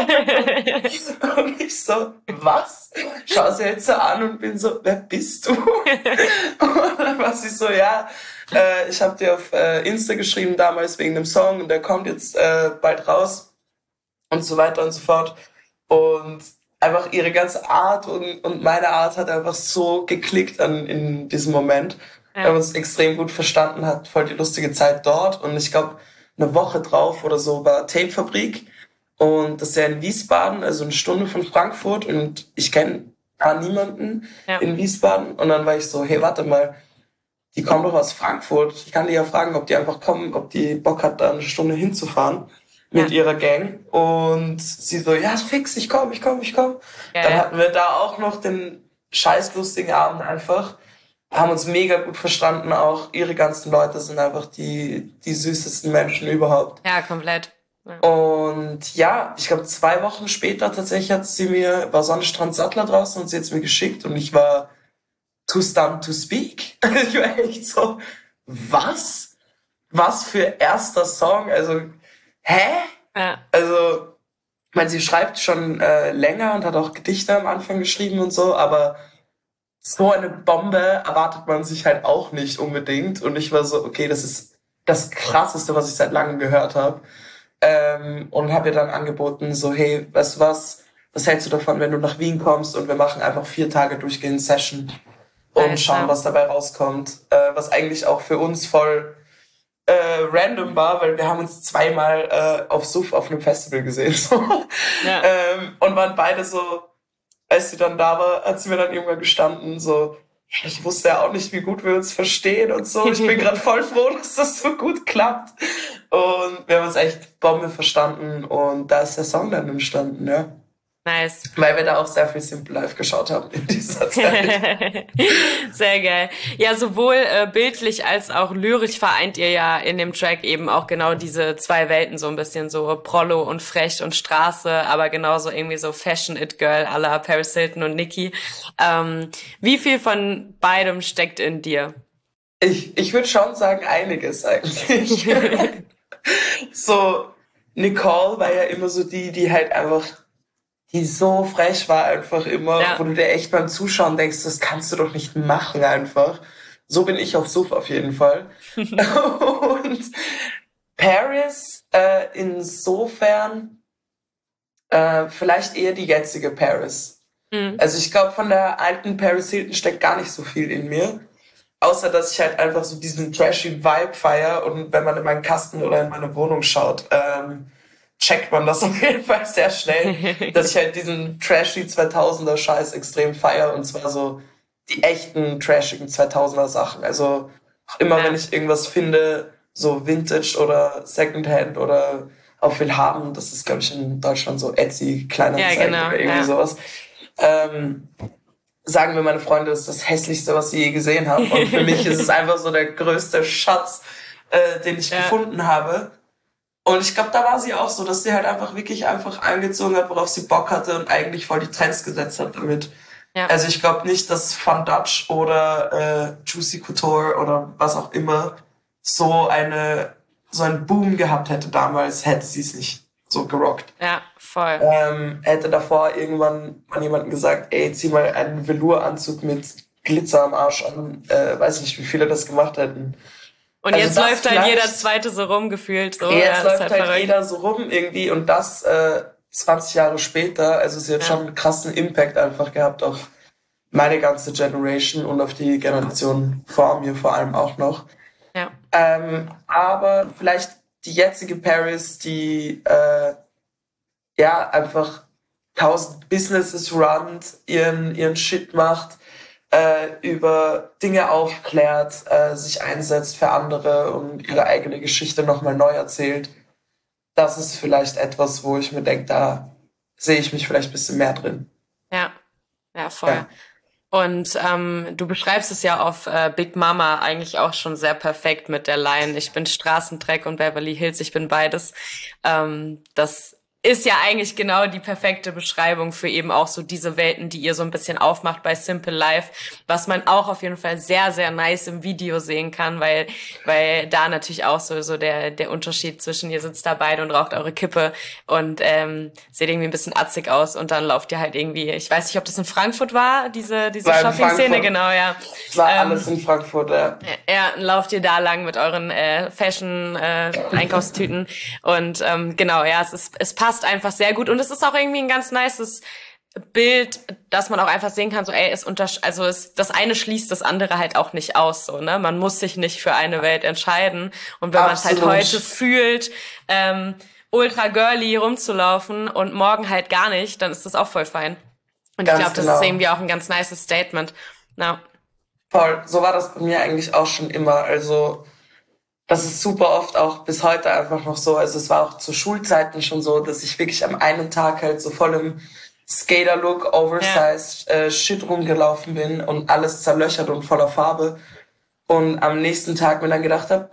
Und ich so, was? Schau sie jetzt so an und bin so, wer bist du? Und dann war sie so, ja, äh, ich habe dir auf äh, Insta geschrieben damals wegen dem Song und der kommt jetzt äh, bald raus und so weiter und so fort. Und einfach ihre ganze Art und, und meine Art hat einfach so geklickt an, in diesem Moment. Ja. Wir haben uns extrem gut verstanden, hat voll die lustige Zeit dort. Und ich glaube, eine Woche drauf oder so war Tapefabrik. Und das ist ja in Wiesbaden, also eine Stunde von Frankfurt. Und ich kenne gar niemanden Ja. in Wiesbaden. Und dann war ich so, hey, warte mal, die kommen doch aus Frankfurt. Ich kann die ja fragen, ob die einfach kommen, ob die Bock hat, da eine Stunde hinzufahren mit Ja. ihrer Gang. Und sie so, ja, fix, ich komm, ich komm, ich komm. Geil. Dann hatten wir da auch noch den scheiß lustigen Abend einfach. Haben uns mega gut verstanden auch. Ihre ganzen Leute sind einfach die, die süßesten Menschen überhaupt. Ja, komplett. Ja. Und ja, ich glaube, zwei Wochen später tatsächlich hat sie mir, war Sonnenstrand Sattler draußen und sie hat es mir geschickt und ich war too stunned to speak. Ich war echt so, was? Was für erster Song? Also, hä? Ja. Also, ich meine, sie schreibt schon äh, länger und hat auch Gedichte am Anfang geschrieben und so, aber so eine Bombe erwartet man sich halt auch nicht unbedingt. Und ich war so, okay, das ist das Krasseste, was ich seit langem gehört habe. Ähm, und habe ihr dann angeboten, so, hey, weißt du was, was hältst du davon, wenn du nach Wien kommst und wir machen einfach vier Tage durchgehend Session und Nice, schauen, ja. was dabei rauskommt. Äh, was eigentlich auch für uns voll äh, random war, weil wir haben uns zweimal äh, auf Suff auf einem Festival gesehen. So. Ja. ähm, und waren beide so, als sie dann da war, hat sie mir dann irgendwann gestanden, so, ich wusste ja auch nicht, wie gut wir uns verstehen und so. Ich bin gerade voll froh, dass das so gut klappt. Und wir haben uns echt Bombe verstanden und da ist der Song dann entstanden, ja. Nice. Weil wir da auch sehr viel Simple Life geschaut haben in dieser Zeit. Sehr geil. Ja, sowohl äh, bildlich als auch lyrisch vereint ihr ja in dem Track eben auch genau diese zwei Welten so ein bisschen, so Prollo und frech und Straße, aber genauso irgendwie so Fashion It Girl à la Paris Hilton und Nicki. Ähm, wie viel von beidem steckt in dir? Ich, ich würde schon sagen, einiges eigentlich. So, Nicole war ja immer so die, die halt einfach, die so frech war einfach immer, ja. Wo du dir echt beim Zuschauen denkst, das kannst du doch nicht machen einfach. So bin ich auf Suff auf jeden Fall. Und Paris, äh, insofern, äh, vielleicht eher die jetzige Paris. Mhm. Also ich glaube, von der alten Paris Hilton steckt gar nicht so viel in mir. Außer, dass ich halt einfach so diesen trashy Vibe feiere und wenn man in meinen Kasten oder in meine Wohnung schaut, ähm, checkt man das auf jeden Fall sehr schnell, dass ich halt diesen trashy zweitausender Scheiß extrem feiere und zwar so die echten trashigen zweitausender Sachen. Also immer, ja. Wenn ich irgendwas finde, so Vintage oder Secondhand oder auf Willhaben, das ist, glaube ich, in Deutschland so Etsy, Kleinanzeigen ja, genau, oder irgendwie ja. sowas, ähm, sagen mir meine Freunde, das ist das Hässlichste, was sie je gesehen haben. Und für mich ist es einfach so der größte Schatz, äh, den ich ja. gefunden habe. Und ich glaube, da war sie auch so, dass sie halt einfach wirklich einfach angezogen hat, worauf sie Bock hatte und eigentlich voll die Trends gesetzt hat damit. Ja. Also ich glaube nicht, dass Fun Dutch oder äh, Juicy Couture oder was auch immer so eine so einen Boom gehabt hätte damals, hätte sie es nicht so gerockt. Ja, voll. Ähm, hätte davor irgendwann an jemanden gesagt, ey, zieh mal einen Velouranzug mit Glitzer am Arsch an. Äh, weiß nicht, wie viele das gemacht hätten. Und also jetzt läuft halt jeder Zweite so rum gefühlt. So. Jetzt ja, läuft halt, halt jeder so rum irgendwie und das äh, zwanzig Jahre später. Also sie hat ja. schon einen krassen Impact einfach gehabt auf meine ganze Generation und auf die Generation vor mir vor allem auch noch. Ja. Ähm, aber vielleicht die jetzige Paris, die äh, ja einfach tausend Businesses runnt, ihren, ihren Shit macht, äh, über Dinge aufklärt, äh, sich einsetzt für andere und ihre eigene Geschichte nochmal neu erzählt. Das ist vielleicht etwas, wo ich mir denke, da sehe ich mich vielleicht ein bisschen mehr drin. Ja, ja, voll. Ja. Und ähm, du beschreibst es ja auf äh, Big Mama eigentlich auch schon sehr perfekt mit der Line, ich bin Straßendreck und Beverly Hills, ich bin beides. Ähm, das ist ja eigentlich genau die perfekte Beschreibung für eben auch so diese Welten, die ihr so ein bisschen aufmacht bei Simple Life, was man auch auf jeden Fall sehr, sehr nice im Video sehen kann, weil weil da natürlich auch so so der der Unterschied zwischen ihr sitzt da beide und raucht eure Kippe und ähm, seht irgendwie ein bisschen atzig aus und dann lauft ihr halt irgendwie, ich weiß nicht, ob das in Frankfurt war, diese diese Shopping-Szene, genau, ja. War ähm, alles in Frankfurt, ja. Ja, lauft ihr da lang mit euren äh, Fashion-Einkaufstüten äh, und ähm, genau, ja, es ist es passt einfach sehr gut und es ist auch irgendwie ein ganz nices Bild, dass man auch einfach sehen kann, so ey, es unter also es das eine schließt das andere halt auch nicht aus, so, ne? Man muss sich nicht für eine Welt entscheiden und wenn man es halt heute fühlt, ähm, ultra girly rumzulaufen und morgen halt gar nicht, dann ist das auch voll fein. Und ganz ich glaube, das genau. ist irgendwie auch ein ganz nices Statement. Ja. Voll, so war das bei mir eigentlich auch schon immer, also das ist super oft auch bis heute einfach noch so. Also es war auch zu Schulzeiten schon so, dass ich wirklich am einen Tag halt so voll im Skater-Look, oversized ja. äh, Shit rumgelaufen bin und alles zerlöchert und voller Farbe. Und am nächsten Tag mir dann gedacht habe,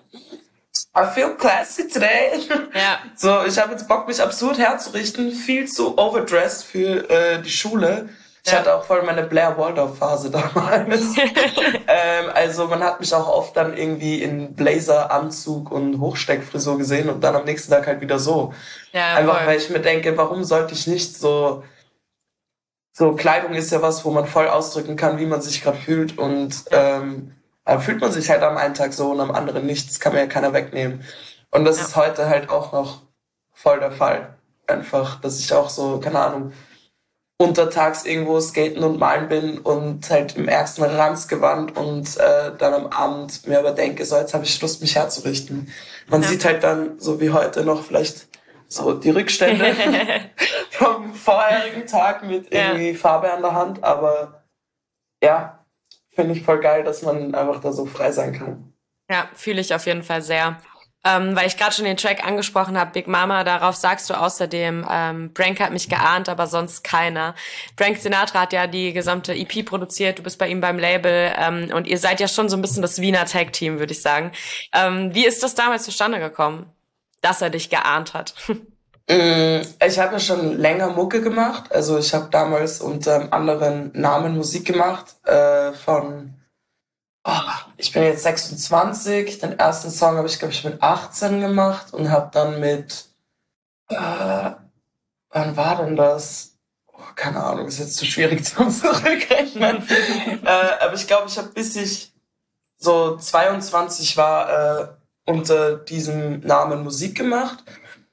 I feel classy today. Ja. So, ich habe jetzt Bock, mich absurd herzurichten, viel zu overdressed für äh, die Schule. Ich ja. hatte auch voll meine Blair Waldorf-Phase damals. ähm, also man hat mich auch oft dann irgendwie in Blazer, Anzug und Hochsteckfrisur gesehen und dann am nächsten Tag halt wieder so. Ja, Einfach voll. weil ich mir denke, warum sollte ich nicht so... So, Kleidung ist ja was, wo man voll ausdrücken kann, wie man sich gerade fühlt und ähm, dann fühlt man sich halt am einen Tag so und am anderen nicht. Das kann mir ja keiner wegnehmen. Und das ja. ist heute halt auch noch voll der Fall. Einfach, dass ich auch so, keine Ahnung, untertags irgendwo skaten und malen bin und halt im ärgsten Ranzgewand und äh, dann am Abend mir aber denke, so jetzt habe ich Lust, mich herzurichten. Man Ja. sieht halt dann, so wie heute noch, vielleicht so die Rückstände vom vorherigen Tag mit irgendwie ja. Farbe an der Hand, aber ja, finde ich voll geil, dass man einfach da so frei sein kann. Ja, fühle ich auf jeden Fall sehr. Ähm, weil ich gerade schon den Track angesprochen habe, Big Mama, darauf sagst du außerdem, ähm, Brank hat mich geahnt, aber sonst keiner. Frank Sinatra hat ja die gesamte E P produziert, du bist bei ihm beim Label ähm, und ihr seid ja schon so ein bisschen das Wiener Tag-Team, würde ich sagen. Ähm, wie ist das damals zustande gekommen, dass er dich geahnt hat? Ich habe ja schon länger Mucke gemacht, also ich habe damals unter einem anderen Namen Musik gemacht, äh, von Oh, ich bin jetzt sechsundzwanzig. Den ersten Song habe ich, glaube ich, mit achtzehn gemacht und habe dann mit, äh, wann war denn das? Oh, keine Ahnung, ist jetzt zu schwierig zum Zurückrechnen. äh, aber ich glaube, ich habe bis ich so zweiundzwanzig war, äh, unter diesem Namen Musik gemacht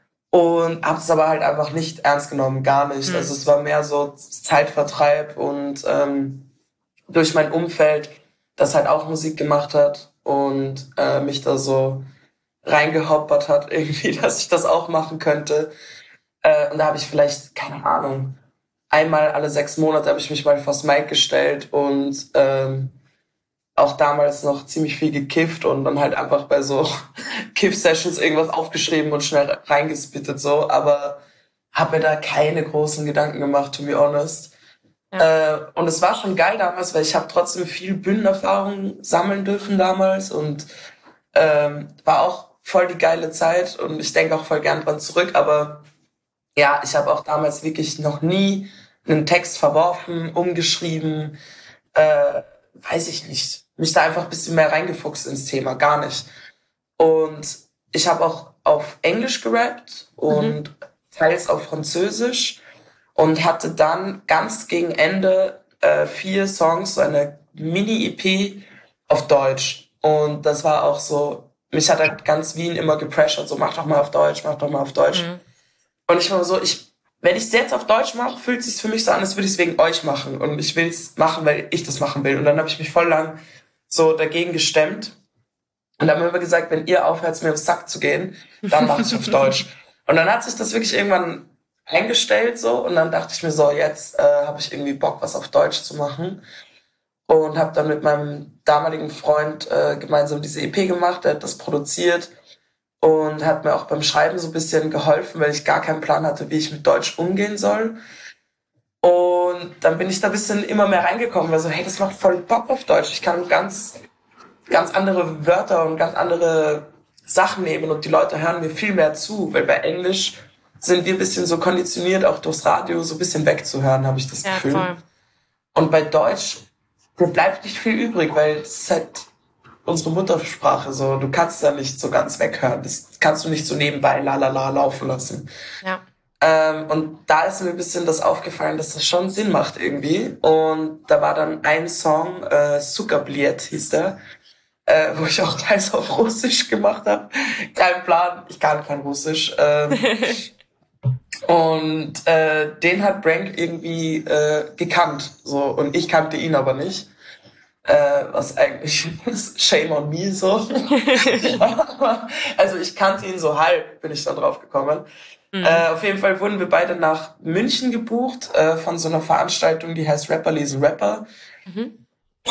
und habe es aber halt einfach nicht ernst genommen, gar nicht. Mhm. Also es war mehr so Zeitvertreib und ähm, durch mein Umfeld, das halt auch Musik gemacht hat und äh, mich da so reingehoppert hat irgendwie, dass ich das auch machen könnte. Äh, und da habe ich vielleicht, keine Ahnung, einmal alle sechs Monate habe ich mich mal vors Mic gestellt und ähm, auch damals noch ziemlich viel gekifft und dann halt einfach bei so Kiff-Sessions irgendwas aufgeschrieben und schnell reingespittet so, aber habe mir da keine großen Gedanken gemacht, to be honest. Ja. Äh, und es war schon geil damals, weil ich habe trotzdem viel Bühnenerfahrung sammeln dürfen damals und ähm, war auch voll die geile Zeit und ich denke auch voll gern dran zurück, aber ja, ich habe auch damals wirklich noch nie einen Text verworfen, umgeschrieben, äh, weiß ich nicht, mich da einfach ein bisschen mehr reingefuchst ins Thema, gar nicht. Und ich habe auch auf Englisch gerappt und mhm. teils auf Französisch. Und hatte dann ganz gegen Ende äh, vier Songs, so eine Mini-E P auf Deutsch. Und das war auch so, mich hat halt ganz Wien immer gepressured, so mach doch mal auf Deutsch, mach doch mal auf Deutsch. Mhm. Und ich war so, ich, wenn ich es jetzt auf Deutsch mache, fühlt es sich für mich so an, als würde ich es wegen euch machen. Und ich will es machen, weil ich das machen will. Und dann habe ich mich voll lang so dagegen gestemmt. Und dann haben wir immer gesagt, wenn ihr aufhört, mir aufs Sack zu gehen, dann mache ich auf Deutsch. Und dann hat sich das wirklich irgendwann eingestellt so und dann dachte ich mir so, jetzt äh, habe ich irgendwie Bock, was auf Deutsch zu machen und habe dann mit meinem damaligen Freund äh, gemeinsam diese E P gemacht, der hat das produziert und hat mir auch beim Schreiben so ein bisschen geholfen, weil ich gar keinen Plan hatte, wie ich mit Deutsch umgehen soll. Und dann bin ich da ein bisschen immer mehr reingekommen, weil so, hey, das macht voll Bock auf Deutsch. Ich kann ganz, ganz andere Wörter und ganz andere Sachen nehmen und die Leute hören mir viel mehr zu, weil bei Englisch sind wir ein bisschen so konditioniert, auch durchs Radio so ein bisschen wegzuhören, habe ich das ja, Gefühl. Voll. Und bei Deutsch, da bleibt nicht viel übrig, weil es ist halt unsere Muttersprache so. Du kannst da nicht so ganz weghören. Das kannst du nicht so nebenbei la la la laufen lassen. Ja. Ähm, und da ist mir ein bisschen das aufgefallen, dass das schon Sinn macht irgendwie. Und da war dann ein Song, äh, Sukabliet hieß der, äh, wo ich auch teils auf Russisch gemacht habe. Kein Plan, ich kann kein Russisch. Ähm, Und äh, den hat Brank irgendwie äh, gekannt, so, und ich kannte ihn aber nicht. Äh, was eigentlich shame on me so. Also ich kannte ihn so halb, bin ich dann drauf gekommen. Mhm. Äh, auf jeden Fall wurden wir beide nach München gebucht äh, von so einer Veranstaltung, die heißt Rapper lesen Rapper. Mhm.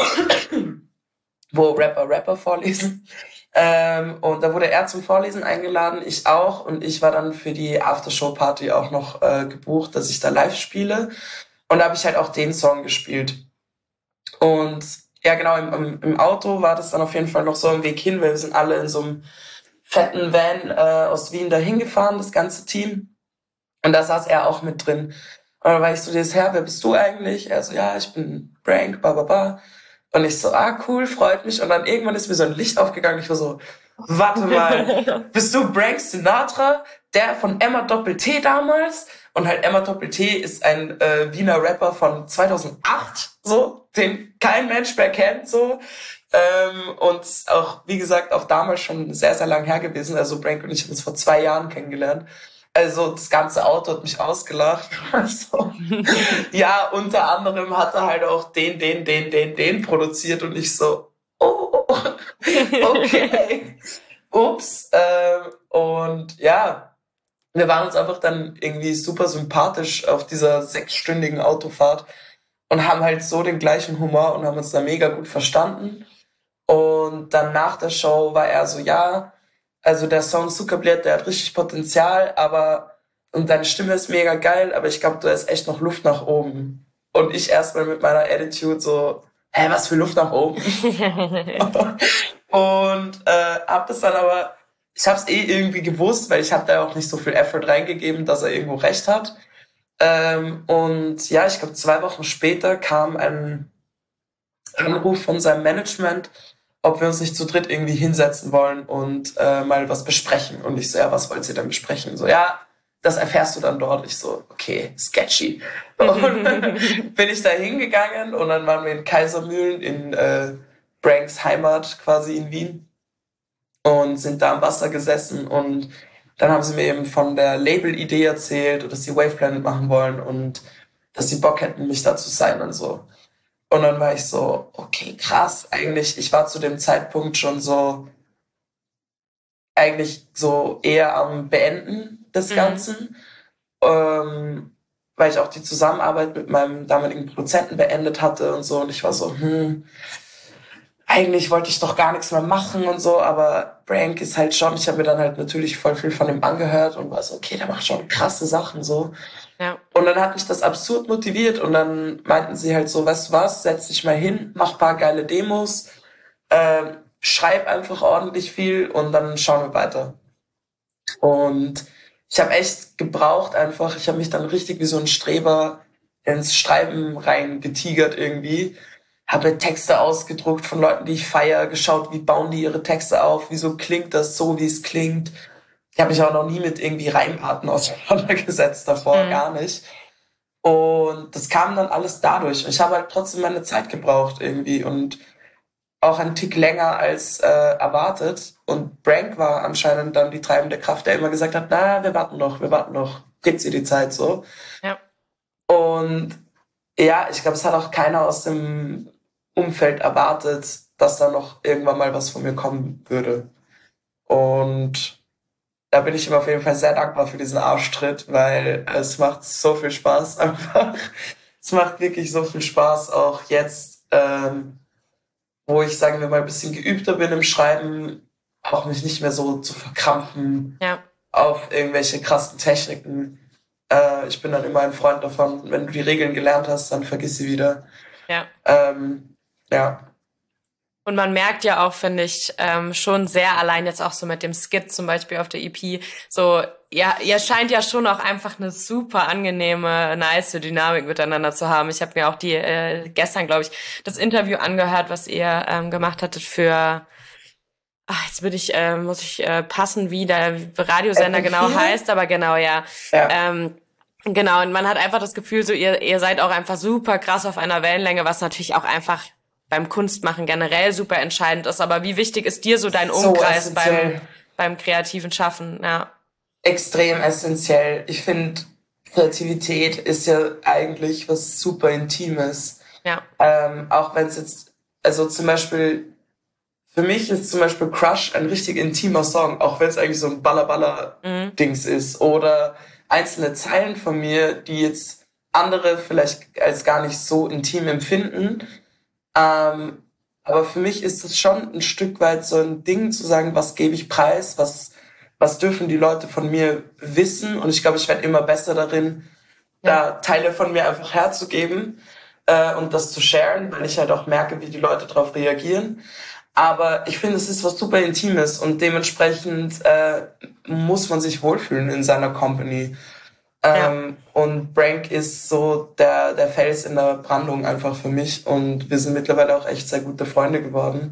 Wo Rapper Rapper vorlesen. Ähm, und da wurde er zum Vorlesen eingeladen, ich auch. Und ich war dann für die Aftershow-Party auch noch äh, gebucht, dass ich da live spiele. Und da habe ich halt auch den Song gespielt. Und ja, genau, im, im Auto war das dann auf jeden Fall noch so im Weg hin, weil wir sind alle in so einem fetten Van äh, aus Wien dahin gefahren, das ganze Team. Und da saß er auch mit drin. Und dann war ich so, dieses Herr, wer bist du eigentlich? Er so, ja, ich bin Brank, ba, ba, ba. Und ich so, ah, cool, freut mich. Und dann irgendwann ist mir so ein Licht aufgegangen. Ich war so, warte mal, bist du Brank Sinatra, der von Emma Doppel-T damals? Und halt Emma Doppel-T ist ein äh, Wiener Rapper von zweitausendacht, so, den kein Mensch mehr kennt, so. Ähm, und auch, wie gesagt, auch damals schon sehr, sehr lang her gewesen. Also Brank und ich haben uns vor zwei Jahren kennengelernt. Also das ganze Auto hat mich ausgelacht. Also, ja, unter anderem hat er halt auch den, den, den, den, den produziert und ich so, oh, okay, ups. Ähm, und ja, wir waren uns einfach dann irgendwie super sympathisch auf dieser sechsstündigen Autofahrt und haben halt so den gleichen Humor und haben uns da mega gut verstanden. Und dann nach der Show war er so, ja, also der Song Zuckerblick, der hat richtig Potenzial, aber und deine Stimme ist mega geil, aber ich glaube, da ist echt noch Luft nach oben. Und ich erstmal mit meiner Attitude so, hä, was für Luft nach oben? Und äh, hab das dann aber, ich hab's eh irgendwie gewusst, weil ich habe da auch nicht so viel Effort reingegeben, dass er irgendwo recht hat. Ähm, und ja, ich glaube, zwei Wochen später kam ein Anruf von seinem Management, ob wir uns nicht zu dritt irgendwie hinsetzen wollen und äh, mal was besprechen. Und ich so, ja, was wollt ihr denn besprechen? So, ja, das erfährst du dann dort. Ich so, okay, sketchy. Und dann bin ich da hingegangen und dann waren wir in Kaisermühlen, in äh, Branks Heimat quasi in Wien und sind da am Wasser gesessen und dann haben sie mir eben von der Label-Idee erzählt und dass sie Wave Planet machen wollen und dass sie Bock hätten, mich da zu sein und so. Und dann war ich so, okay, krass, eigentlich, ich war zu dem Zeitpunkt schon so, eigentlich so eher am Beenden des Ganzen, mhm. ähm, weil ich auch die Zusammenarbeit mit meinem damaligen Produzenten beendet hatte und so. Und ich war so, hm, eigentlich wollte ich doch gar nichts mehr machen und so, aber Brank ist halt schon, ich habe mir dann halt natürlich voll viel von ihm angehört und war so, okay, der macht schon krasse Sachen so. Ja. Und dann hat mich das absurd motiviert und dann meinten sie halt so, weißt du was, setz dich mal hin, mach ein paar geile Demos, äh, schreib einfach ordentlich viel und dann schauen wir weiter. Und ich habe echt gebraucht einfach, ich habe mich dann richtig wie so ein Streber ins Schreiben reingetigert irgendwie, habe mir Texte ausgedruckt von Leuten, die ich feiere, geschaut, wie bauen die ihre Texte auf, wieso klingt das so, wie es klingt. Ich habe mich auch noch nie mit irgendwie Reimarten auseinandergesetzt davor, mhm. gar nicht. Und das kam dann alles dadurch. Und ich habe halt trotzdem meine Zeit gebraucht irgendwie und auch einen Tick länger als äh, erwartet. Und Brank war anscheinend dann die treibende Kraft, der immer gesagt hat, na, wir warten noch, wir warten noch. Gebt ihr die Zeit so. Ja. Und ja, ich glaube, es hat auch keiner aus dem Umfeld erwartet, dass da noch irgendwann mal was von mir kommen würde. Und da bin ich ihm auf jeden Fall sehr dankbar für diesen Arschtritt, weil es macht so viel Spaß einfach. Es macht wirklich so viel Spaß, auch jetzt, ähm, wo ich, sagen wir mal, ein bisschen geübter bin im Schreiben, auch mich nicht mehr so zu verkrampfen ja. auf irgendwelche krassen Techniken. Äh, ich bin dann immer ein Freund davon, wenn du die Regeln gelernt hast, dann vergiss sie wieder. Ja. Ähm, ja. Und man merkt ja auch, finde ich, ähm, schon sehr allein jetzt auch so mit dem Skit zum Beispiel auf der E P, so, ja, ihr scheint ja schon auch einfach eine super angenehme, nice Dynamik miteinander zu haben. Ich habe mir auch die äh, gestern, glaube ich, das Interview angehört, was ihr ähm, gemacht hattet für, ach, jetzt bin ich, äh, muss ich äh, passen, wie der Radiosender genau heißt, aber genau, ja. ja. Ähm, genau, und man hat einfach das Gefühl, so ihr, ihr seid auch einfach super krass auf einer Wellenlänge, was natürlich auch einfach beim Kunstmachen generell super entscheidend ist. Aber wie wichtig ist dir so dein Umkreis so beim, beim kreativen Schaffen? Ja. Extrem essentiell. Ich finde, Kreativität ist ja eigentlich was super Intimes. Ja. Ähm, auch wenn es jetzt, also zum Beispiel, für mich ist zum Beispiel Crush ein richtig intimer Song, auch wenn es eigentlich so ein Baller-Baller-Dings mhm. ist. Oder einzelne Zeilen von mir, die jetzt andere vielleicht als gar nicht so intim empfinden. Ähm, aber für mich ist es schon ein Stück weit so ein Ding zu sagen, was gebe ich preis, was was dürfen die Leute von mir wissen. Und ich glaube, ich werde immer besser darin, ja. da Teile von mir einfach herzugeben äh, und das zu sharen, weil ich halt auch merke, wie die Leute darauf reagieren. Aber ich finde, es ist was super Intimes und dementsprechend äh, muss man sich wohlfühlen in seiner Company. Ähm, ja. Und Brank ist so der, der Fels in der Brandung einfach für mich und wir sind mittlerweile auch echt sehr gute Freunde geworden.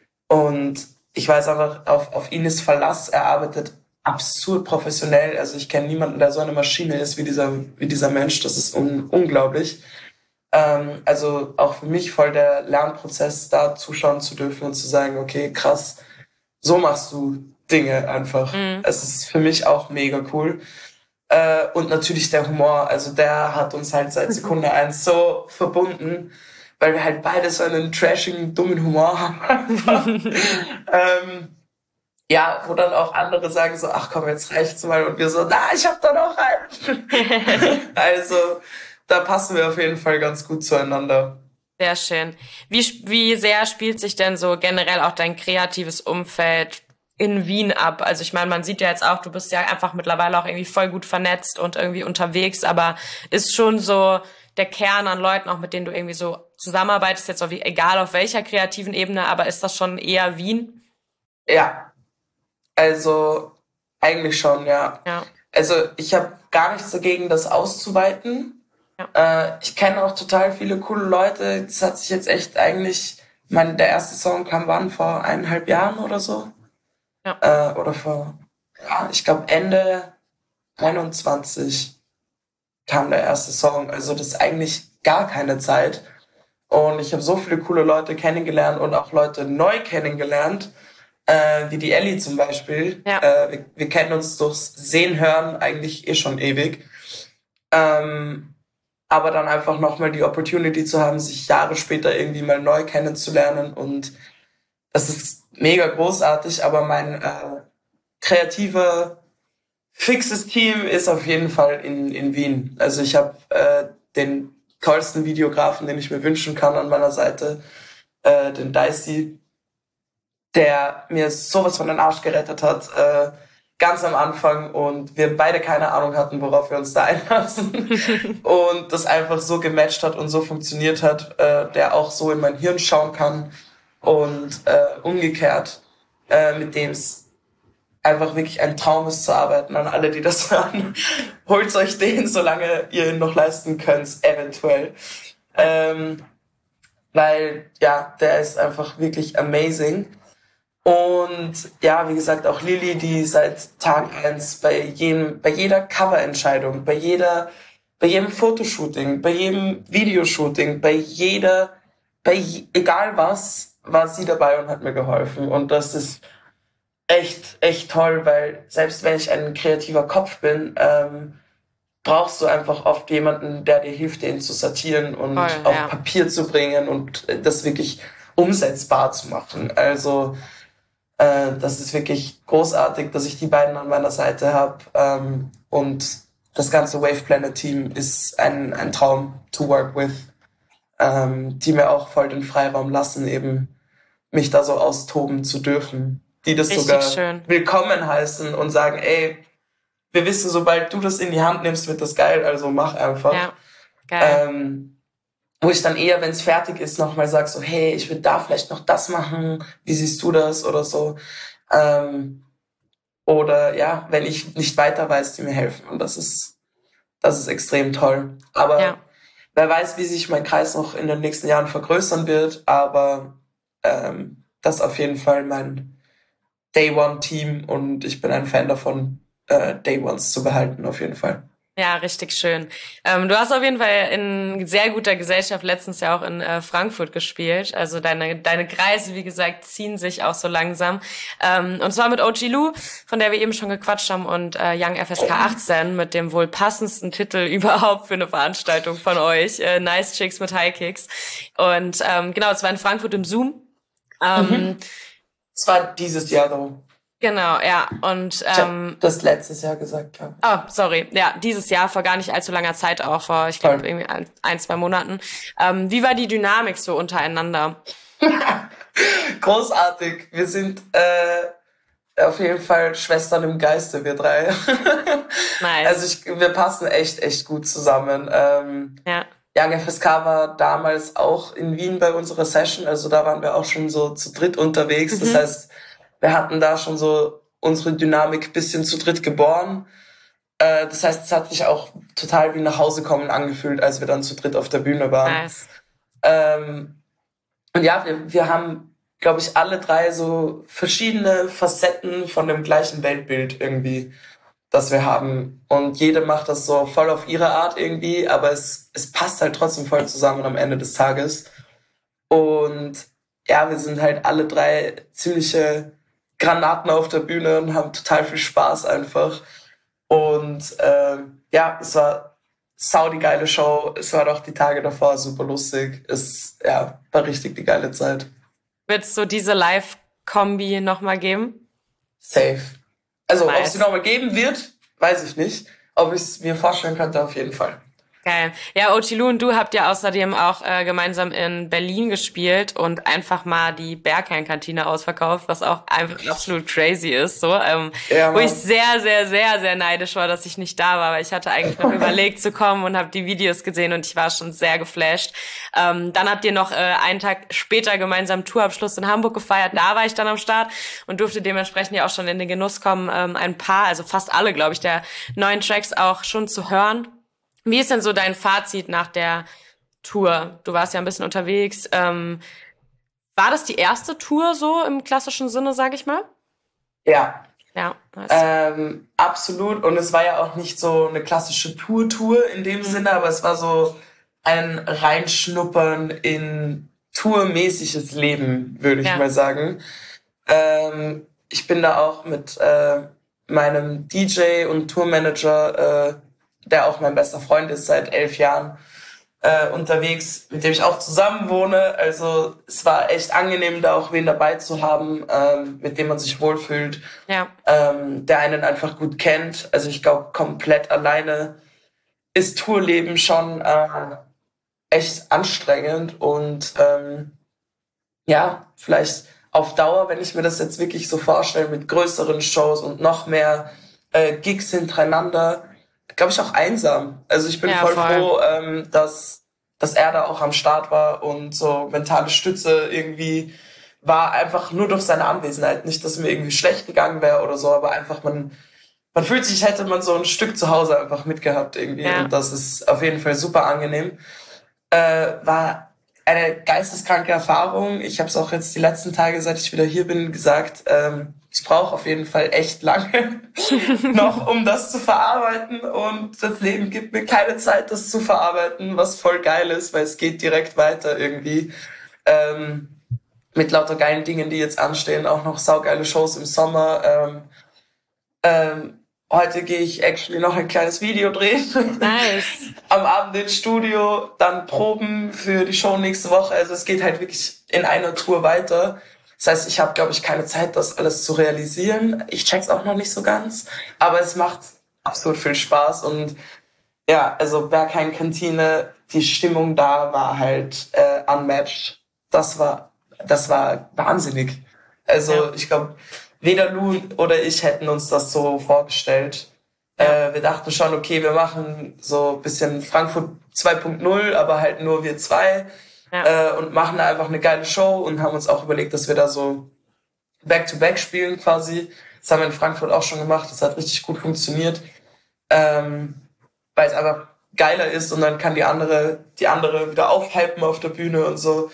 Und ich weiß einfach, auf, auf ihn ist Verlass, er arbeitet absurd professionell. Also ich kenne niemanden, der so eine Maschine ist wie dieser, wie dieser Mensch. Das ist un, unglaublich. Ähm, also auch für mich voll der Lernprozess, da zuschauen zu dürfen und zu sagen, okay, krass, so machst du Dinge einfach. Mhm. Es ist für mich auch mega cool. Äh, und natürlich der Humor, also der hat uns halt seit Sekunde eins so verbunden, weil wir halt beide so einen trashigen, dummen Humor haben. ähm, ja, wo dann auch andere sagen so, ach komm, jetzt reicht's mal. Und wir so, na, ich hab da noch einen. Also, da passen wir auf jeden Fall ganz gut zueinander. Sehr schön. Wie, wie sehr spielt sich denn so generell auch dein kreatives Umfeld in Wien ab? Also ich meine, man sieht ja jetzt auch, du bist ja einfach mittlerweile auch irgendwie voll gut vernetzt und irgendwie unterwegs, aber ist schon so der Kern an Leuten, auch mit denen du irgendwie so zusammenarbeitest, jetzt auch wie, egal auf welcher kreativen Ebene, aber ist das schon eher Wien? Ja, also eigentlich schon, ja. Ja, Also ich habe gar nichts dagegen, das auszuweiten. ja, Äh, ich kenne auch total viele coole Leute. Das hat sich jetzt echt eigentlich, mein, der erste Song kam wann? Vor eineinhalb Jahren oder so? ja. Äh, oder vor, ja, ich glaube Ende einundzwanzig kam der erste Song. Also das ist eigentlich gar keine Zeit. Und ich habe so viele coole Leute kennengelernt und auch Leute neu kennengelernt, äh, wie die Ellie zum Beispiel. Ja. Äh, wir, wir kennen uns durchs Sehen, Hören eigentlich eh schon ewig. Ähm, aber dann einfach nochmal die Opportunity zu haben, sich Jahre später irgendwie mal neu kennenzulernen. Und das ist mega großartig, aber mein äh, kreativer, fixes Team ist auf jeden Fall in, in Wien. Also ich habe äh, den tollsten Videografen, den ich mir wünschen kann an meiner Seite, äh, den Dicey, der mir sowas von den Arsch gerettet hat, äh, ganz am Anfang und wir beide keine Ahnung hatten, worauf wir uns da einlassen und das einfach so gematcht hat und so funktioniert hat, äh, der auch so in mein Hirn schauen kann und äh, umgekehrt, äh, mit dem es einfach wirklich ein Traum ist zu arbeiten. An alle, die das hören, holt euch den, solange ihr ihn noch leisten könnt, eventuell. Ähm, weil, ja, der ist einfach wirklich amazing. Und ja, wie gesagt, auch Lilly, die seit Tag eins bei jedem, bei jeder Coverentscheidung, bei jeder, bei jedem Fotoshooting, bei jedem Videoshooting, bei jeder, bei je, egal was, war sie dabei und hat mir geholfen. Und das ist echt, echt toll, weil selbst wenn ich ein kreativer Kopf bin, ähm, brauchst du einfach oft jemanden, der dir hilft, den zu sortieren und Voll, auf ja. Papier zu bringen und das wirklich umsetzbar zu machen. Also äh, das ist wirklich großartig, dass ich die beiden an meiner Seite habe. Ähm, und das ganze Wave Planet Team ist ein, ein Traum to work with, ähm, die mir auch voll den Freiraum lassen, eben mich da so austoben zu dürfen. Die das Richtig sogar schön. willkommen heißen und sagen, ey, wir wissen, sobald du das in die Hand nimmst, wird das geil, also mach einfach. Ja, geil. Ähm, wo ich dann eher, wenn es fertig ist, nochmal sag so, hey, ich würde da vielleicht noch das machen, wie siehst du das oder so. Ähm, oder ja, wenn ich nicht weiter weiß, die mir helfen. Und das ist, das ist extrem toll. Aber Ja. wer weiß, wie sich mein Kreis noch in den nächsten Jahren vergrößern wird, aber ähm, das ist auf jeden Fall mein Day One Team und ich bin ein Fan davon, äh, Day Ones zu behalten, auf jeden Fall. Ja, richtig schön. Ähm, du hast auf jeden Fall in sehr guter Gesellschaft letztens ja auch in äh, Frankfurt gespielt. Also deine deine Kreise, wie gesagt, ziehen sich auch so langsam. Ähm, und zwar mit O G Lou, von der wir eben schon gequatscht haben, und äh, Young F S K achtzehn mit dem wohl passendsten Titel überhaupt für eine Veranstaltung von euch. Äh, Nice Chicks mit High Kicks. Und ähm, genau, es war in Frankfurt im Zoom. Ähm, Mhm. Es war dieses Jahr so. Genau, ja. Und Ich habe ähm, das letztes Jahr gesagt, glaube ich. oh, sorry. Ja, dieses Jahr, vor gar nicht allzu langer Zeit auch, vor, ich glaube, Voll. irgendwie ein, ein, zwei Monaten. Ähm, wie war die Dynamik so untereinander? Großartig. Wir sind äh, auf jeden Fall Schwestern im Geiste, wir drei. Nice. Also ich, wir passen echt, echt gut zusammen. Ähm, Ja. Young F S K war damals auch in Wien bei unserer Session, also da waren wir auch schon so zu dritt unterwegs. Mhm. Das heißt, wir hatten da schon so unsere Dynamik bisschen zu dritt geboren. Äh, das heißt, es hat sich auch total wie nach Hause kommen angefühlt, als wir dann zu dritt auf der Bühne waren. Nice. Ähm, und ja, wir, wir haben, glaube ich, alle drei so verschiedene Facetten von dem gleichen Weltbild irgendwie, das wir haben. Und jede macht das so voll auf ihre Art irgendwie, aber es, es passt halt trotzdem voll zusammen am Ende des Tages. Und ja, wir sind halt alle drei ziemliche Granaten auf der Bühne und haben total viel Spaß einfach. Und ähm, ja, es war sau die geile Show. Es war doch die Tage davor super lustig. Es ja, war richtig die geile Zeit. Wird es so diese Live-Kombi nochmal geben? Safe. Also, Nice. ob es sie nochmal geben wird, weiß ich nicht. Ob ich es mir vorstellen könnte, auf jeden Fall. Geil. Ja, Otilu und du habt ja außerdem auch äh, gemeinsam in Berlin gespielt und einfach mal die Berghain-Kantine ausverkauft, was auch einfach absolut crazy ist, so, ähm, Ja, wo ich Mann. sehr, sehr, sehr, sehr neidisch war, dass ich nicht da war, weil ich hatte eigentlich noch überlegt zu kommen und habe die Videos gesehen und ich war schon sehr geflasht. Ähm, dann habt ihr noch äh, einen Tag später gemeinsam Tourabschluss in Hamburg gefeiert, da war ich dann am Start und durfte dementsprechend ja auch schon in den Genuss kommen, ähm, ein paar, also fast alle, glaube ich, der neuen Tracks auch schon zu hören. Wie ist denn so dein Fazit nach der Tour? Du warst ja ein bisschen unterwegs. Ähm, war das die erste Tour so im klassischen Sinne, sag ich mal? Ja. Ja. Nice. Ähm, absolut. Und es war ja auch nicht so eine klassische Tour-Tour in dem Sinne, aber es war so ein Reinschnuppern in tourmäßiges Leben, würde ich Ja. mal sagen. Ähm, ich bin da auch mit äh, meinem D J und Tourmanager, äh, der auch mein bester Freund ist seit elf Jahren, äh, unterwegs, mit dem ich auch zusammen wohne. Also es war echt angenehm, da auch wen dabei zu haben, ähm, mit dem man sich wohlfühlt, Ja. ähm, der einen einfach gut kennt. Also ich glaube, komplett alleine ist Tourleben schon äh, echt anstrengend und ähm, ja, vielleicht auf Dauer, wenn ich mir das jetzt wirklich so vorstelle, mit größeren Shows und noch mehr äh, Gigs hintereinander, glaube ich auch einsam. Also ich bin Ja, voll, voll. froh, ähm, dass, dass er da auch am Start war und so mentale Stütze irgendwie war, einfach nur durch seine Anwesenheit. Nicht, dass mir irgendwie schlecht gegangen wäre oder so, aber einfach man, man fühlt sich, hätte man so ein Stück zu Hause einfach mitgehabt irgendwie Ja. und das ist auf jeden Fall super angenehm. Äh, war eine geisteskranke Erfahrung. Ich habe es auch jetzt die letzten Tage, seit ich wieder hier bin, gesagt, ähm, ich brauche auf jeden Fall echt lange noch, um das zu verarbeiten und das Leben gibt mir keine Zeit, das zu verarbeiten, was voll geil ist, weil es geht direkt weiter irgendwie. Ähm, mit lauter geilen Dingen, die jetzt anstehen, auch noch saugeile Shows im Sommer. Ähm, ähm, heute gehe ich actually noch ein kleines Video drehen. Nice. Am Abend ins Studio, dann Proben für die Show nächste Woche. Also es geht halt wirklich in einer Tour weiter. Das heißt, ich habe, glaube ich, keine Zeit, das alles zu realisieren. Ich check's auch noch nicht so ganz, aber es macht absolut viel Spaß. Und ja, also Berghain-Kantine, die Stimmung da war halt äh, unmatched. Das war, das war wahnsinnig. Also Ja. ich glaube, weder Lou oder ich hätten uns das so vorgestellt. Ja. Äh, wir dachten schon, okay, wir machen so ein bisschen Frankfurt zwei Punkt null, aber halt nur wir zwei. Ja. Äh, und machen da einfach eine geile Show und haben uns auch überlegt, dass wir da so Back-to-Back spielen quasi. Das haben wir in Frankfurt auch schon gemacht. Das hat richtig gut funktioniert. Ähm, weil es einfach geiler ist und dann kann die andere, die andere wieder aufhypen auf der Bühne und so.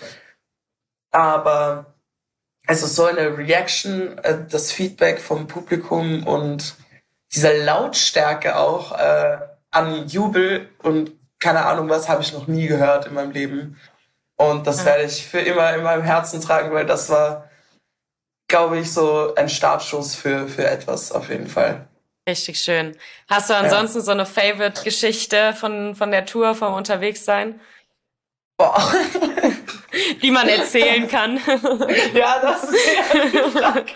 Aber also so eine Reaction, äh, das Feedback vom Publikum und diese Lautstärke auch äh, an Jubel und keine Ahnung was, habe ich noch nie gehört in meinem Leben. Und das Ja. werde ich für immer in meinem Herzen tragen, weil das war, glaube ich, so ein Startschuss für, für etwas auf jeden Fall. Richtig schön. Hast du ansonsten so eine Favorite-Geschichte von, von der Tour, vom Unterwegssein, Boah. die man erzählen kann? Ja, das ist ja die Frage.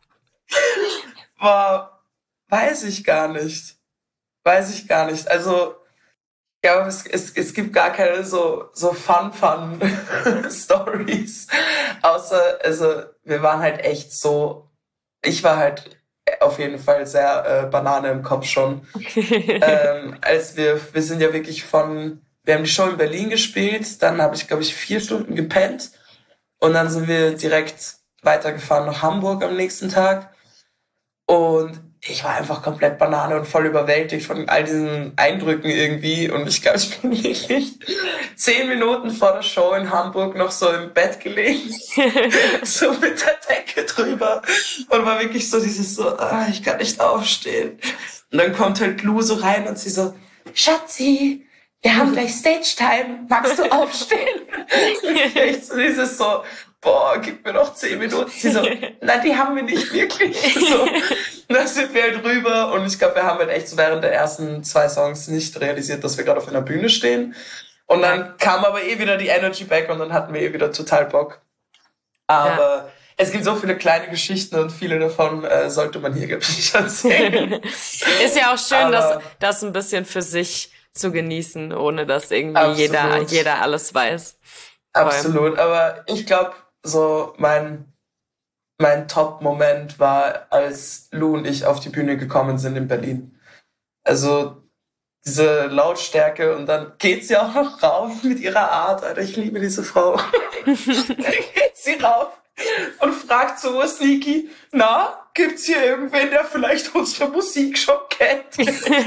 Boah, weiß ich gar nicht. Weiß ich gar nicht. Also, ich glaube, es, es, es gibt gar keine so, so Fun-Fun-Stories. Außer, also, wir waren halt echt so, ich war halt auf jeden Fall sehr äh, Banane im Kopf schon. ähm, als wir, wir sind ja wirklich von, wir haben die Show in Berlin gespielt, dann habe ich, glaube ich, vier Stunden gepennt und dann sind wir direkt weitergefahren nach Hamburg am nächsten Tag und ich war einfach komplett Banane und voll überwältigt von all diesen Eindrücken irgendwie und ich glaube, ich bin wirklich zehn Minuten vor der Show in Hamburg noch so im Bett gelegen, so mit der Decke drüber und war wirklich so dieses so, ah, ich kann nicht aufstehen. Und dann kommt halt Lou so rein und sie so, Schatzi, wir haben gleich Stage-Time, magst du aufstehen? Echt so dieses so, boah, gib mir noch zehn Minuten. Sie so, nein, die haben wir nicht wirklich. So, dann sind wir halt rüber und ich glaube, wir haben halt echt so während der ersten zwei Songs nicht realisiert, dass wir gerade auf einer Bühne stehen. Und dann ja. kam aber eh wieder die Energy back und dann hatten wir eh wieder total Bock. Aber ja. es gibt so viele kleine Geschichten und viele davon äh, sollte man hier, glaube ich, nicht erzählen. Ist ja auch schön, aber das, das ein bisschen für sich zu genießen, ohne dass irgendwie jeder, jeder alles weiß. Absolut, aber ich glaube, so mein, mein Top-Moment war, als Lou und ich auf die Bühne gekommen sind in Berlin. Also diese Lautstärke und dann geht sie auch noch rauf mit ihrer Art. Alter, ich liebe diese Frau. Dann geht sie rauf und fragt so sneaky, na, gibt's hier irgendwen, der vielleicht unsere Musik schon kennt?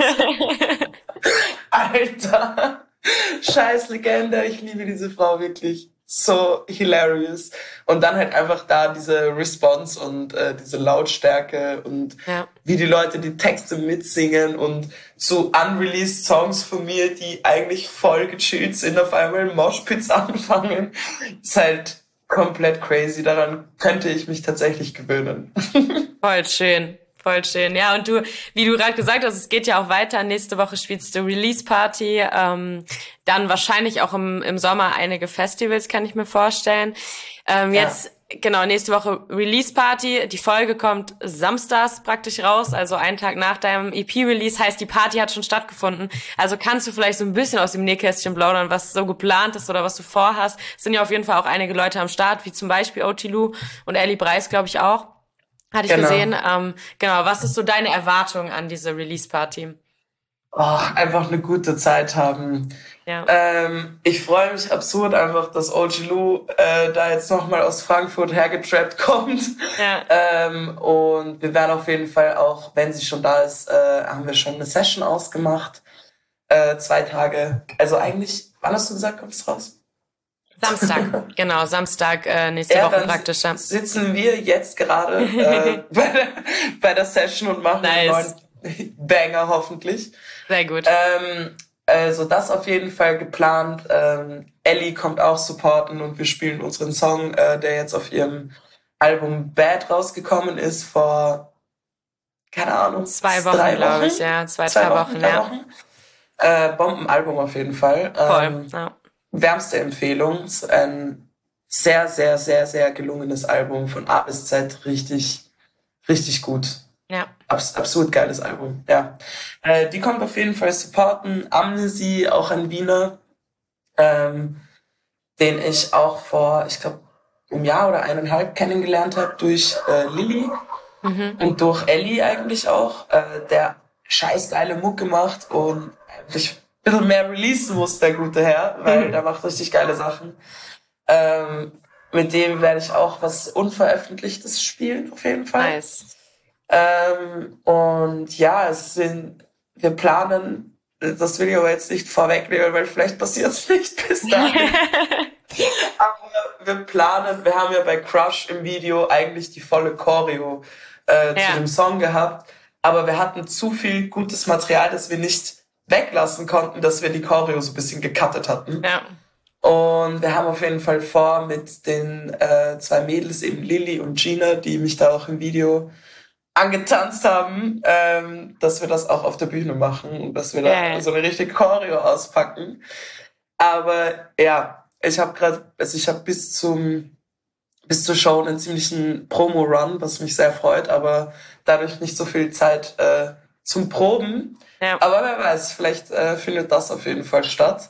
Alter, scheiß Legende, ich liebe diese Frau wirklich. So hilarious. Und dann halt einfach da diese Response und äh, diese Lautstärke und ja. wie die Leute die Texte mitsingen und so unreleased Songs von mir, die eigentlich voll gechillt sind, auf einmal Moshpits anfangen. Ist halt komplett crazy. Daran könnte ich mich tatsächlich gewöhnen. Voll schön. Voll schön. Ja, und du, wie du gerade gesagt hast, es geht ja auch weiter. Nächste Woche spielst du Release-Party. Ähm, dann wahrscheinlich auch im, im Sommer einige Festivals, kann ich mir vorstellen. Ähm, ja. Jetzt, genau, nächste Woche Release-Party. Die Folge kommt samstags praktisch raus, also einen Tag nach deinem E P-Release. Heißt, die Party hat schon stattgefunden. Also kannst du vielleicht so ein bisschen aus dem Nähkästchen plaudern, was so geplant ist oder was du vorhast. Es sind ja auf jeden Fall auch einige Leute am Start, wie zum Beispiel O T. Lou und Ellie Breis, glaube ich auch. Hatte ich genau. gesehen. Ähm, genau, was ist so deine Erwartung an diese Release-Party? Oh, einfach eine gute Zeit haben. Ja. Ähm, ich freue mich absurd einfach, dass O G. Lou äh, da jetzt nochmal aus Frankfurt hergetrappt kommt. Ja. Ähm, und wir werden auf jeden Fall auch, wenn sie schon da ist, äh, haben wir schon eine Session ausgemacht. Äh, zwei Tage. Also eigentlich, wann hast du gesagt, kommt es raus? Samstag, genau, Samstag äh, nächste ja, Woche praktisch. Ja. Sitzen wir jetzt gerade äh, bei, der, bei der Session und machen nice. einen neuen Banger hoffentlich. Sehr gut. Ähm, also das auf jeden Fall geplant. Ähm, Ellie kommt auch supporten und wir spielen unseren Song, äh, der jetzt auf ihrem Album Bad rausgekommen ist vor, keine Ahnung, zwei Wochen, glaube ich, ja, zwei, zwei drei Wochen, Wochen, ja. Wochen. Äh, Bombenalbum auf jeden Fall. Voll, ähm, ja. Wärmste Empfehlung. Ein sehr, sehr, sehr, sehr gelungenes Album von A bis Z. Richtig, richtig gut. Ja. Abs- absurd geiles Album, ja. Äh, die kommt auf jeden Fall supporten. Amnesty, auch ein Wiener, ähm, den ich auch vor, ich glaube, einem Jahr oder eineinhalb kennengelernt habe durch äh, Lilly mhm. und durch Ellie eigentlich auch, äh, der scheiß geile Mucke macht und eigentlich ein bisschen mehr releasen muss, der gute Herr, weil mhm. der macht richtig geile Sachen. Ähm, mit dem werde ich auch was Unveröffentlichtes spielen, auf jeden Fall. Nice. Ähm, und ja, es sind, wir planen, das will ich aber jetzt nicht vorwegnehmen, weil vielleicht passiert es nicht bis dahin. Aber wir planen, wir haben ja bei Crush im Video eigentlich die volle Choreo äh, ja. zu dem Song gehabt, aber wir hatten zu viel gutes Material, das wir nicht weglassen konnten, dass wir die Choreo so ein bisschen gecuttet hatten. Ja. Und wir haben auf jeden Fall vor, mit den äh, zwei Mädels, eben Lilly und Gina, die mich da auch im Video angetanzt haben, ähm, dass wir das auch auf der Bühne machen und dass wir da yeah. so eine richtige Choreo auspacken. Aber ja, ich habe gerade, also ich habe bis zum bis zur Show einen ziemlichen Promo-Run, was mich sehr freut, aber dadurch nicht so viel Zeit äh, zum Proben. Ja. Aber wer weiß, vielleicht äh, findet das auf jeden Fall statt.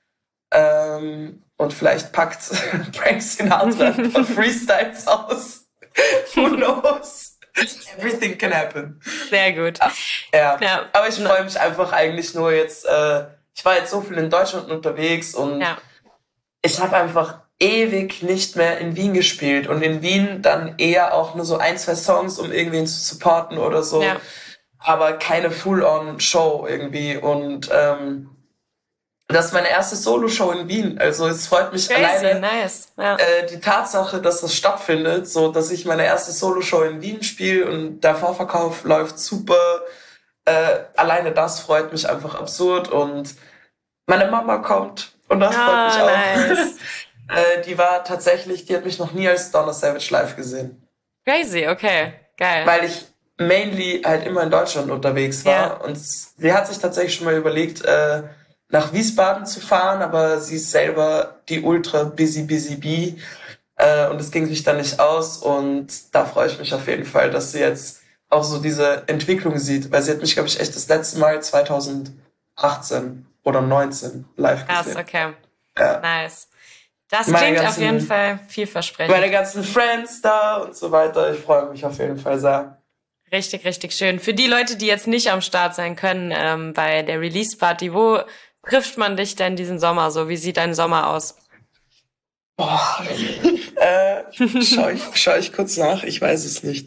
Ähm, und vielleicht packt Frank Sinatra Freestyles aus. Who knows? Everything can happen. Sehr gut. Ja, ja. Aber ich freue mich einfach eigentlich nur jetzt, äh, ich war jetzt so viel in Deutschland unterwegs und ja. ich habe einfach ewig nicht mehr in Wien gespielt und in Wien dann eher auch nur so ein, zwei Songs, um irgendwen zu supporten oder so. Ja. Aber keine Full-on-Show irgendwie und ähm, das ist meine erste Solo-Show in Wien. Also es freut mich Crazy, alleine nice. Ja. äh, die Tatsache, dass das stattfindet, so dass ich meine erste Solo-Show in Wien spiele und der Vorverkauf läuft super. Äh, alleine das freut mich einfach absurd und Meine Mama kommt und das freut Ah, mich auch. nice. äh, die war tatsächlich, die hat mich noch nie als Donna Savage live gesehen. Crazy, okay, geil. Weil ich mainly halt immer in Deutschland unterwegs war. Ja. Und sie hat sich tatsächlich schon mal überlegt, äh, nach Wiesbaden zu fahren, aber sie ist selber die ultra busy, busy bee. Äh, und es ging sich dann nicht aus. Und da freue ich mich auf jeden Fall, dass sie jetzt auch so diese Entwicklung sieht. Weil sie hat mich, glaube ich, echt das letzte Mal zwanzig achtzehn oder neunzehn live gesehen. Krass, okay. Ja. Nice. Das Meine klingt auf ganzen- jeden Fall vielversprechend. Meine ganzen Friends da und so weiter. Ich freue mich auf jeden Fall sehr. Richtig, richtig schön. Für die Leute, die jetzt nicht am Start sein können ähm, bei der Release-Party, wo trifft man dich denn diesen Sommer so? Wie sieht dein Sommer aus? Boah, äh, schau ich, schau ich kurz nach, ich weiß es nicht.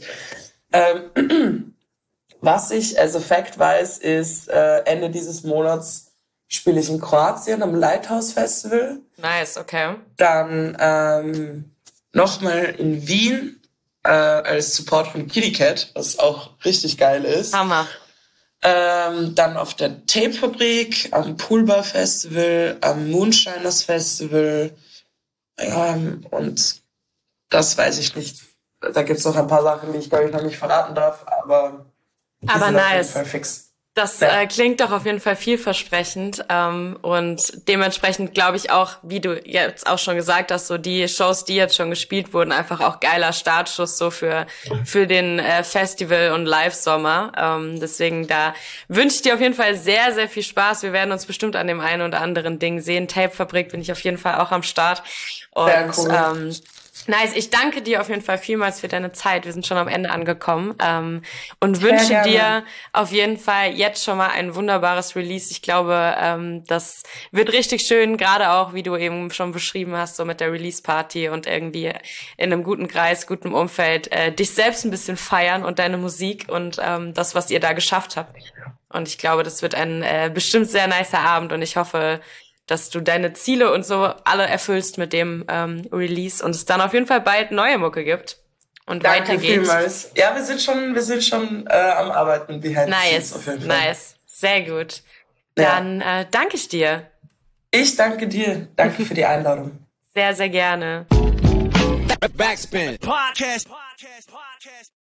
Ähm, was ich als Fact weiß, ist, äh, Ende dieses Monats spiele ich in Kroatien am Lighthouse Festival. Nice, okay. Dann ähm, nochmal in Wien äh, als Support von Kitty Cat, was auch richtig geil ist. Hammer. Ähm, dann auf der Tape-Fabrik, am Poolbar Festival, am Moonshiners Festival. Ähm, und das weiß ich nicht. Da gibt's noch ein paar Sachen, die ich, glaube ich, noch nicht verraten darf, aber die Aber sind auf jeden nice. Fall fix. Das Ja. äh, klingt doch auf jeden Fall vielversprechend ähm, und dementsprechend glaube ich auch, wie du jetzt auch schon gesagt hast, so die Shows, die jetzt schon gespielt wurden, einfach auch geiler Startschuss so für für den äh, Festival- und Live-Sommer. Ähm, deswegen da wünsche ich dir auf jeden Fall sehr, sehr viel Spaß. Wir werden uns bestimmt an dem einen oder anderen Ding sehen. Tape-Fabrik bin ich auf jeden Fall auch am Start. Und Sehr cool. ähm, nice, ich danke dir auf jeden Fall vielmals für deine Zeit. Wir sind schon am Ende angekommen ähm, und Sehr wünsche gerne. dir auf jeden Fall jetzt schon mal ein wunderbares Release. Ich glaube, ähm, das wird richtig schön, gerade auch, wie du eben schon beschrieben hast, so mit der Release-Party und irgendwie in einem guten Kreis, gutem Umfeld, äh, dich selbst ein bisschen feiern und deine Musik und ähm, das, was ihr da geschafft habt. Und ich glaube, das wird ein äh, bestimmt sehr nicer Abend und ich hoffe, dass du deine Ziele und so alle erfüllst mit dem ähm, Release und es dann auf jeden Fall bald neue Mucke gibt und Danke weitergeht. vielmals. Ja, wir sind schon, wir sind schon äh, am Arbeiten behind the scenes Nice, auf jeden Fall. nice, sehr gut. Ja. Dann äh, danke ich dir. Ich danke dir. Danke für die Einladung. Sehr, sehr gerne. Backspin. Podcast. Podcast. Podcast.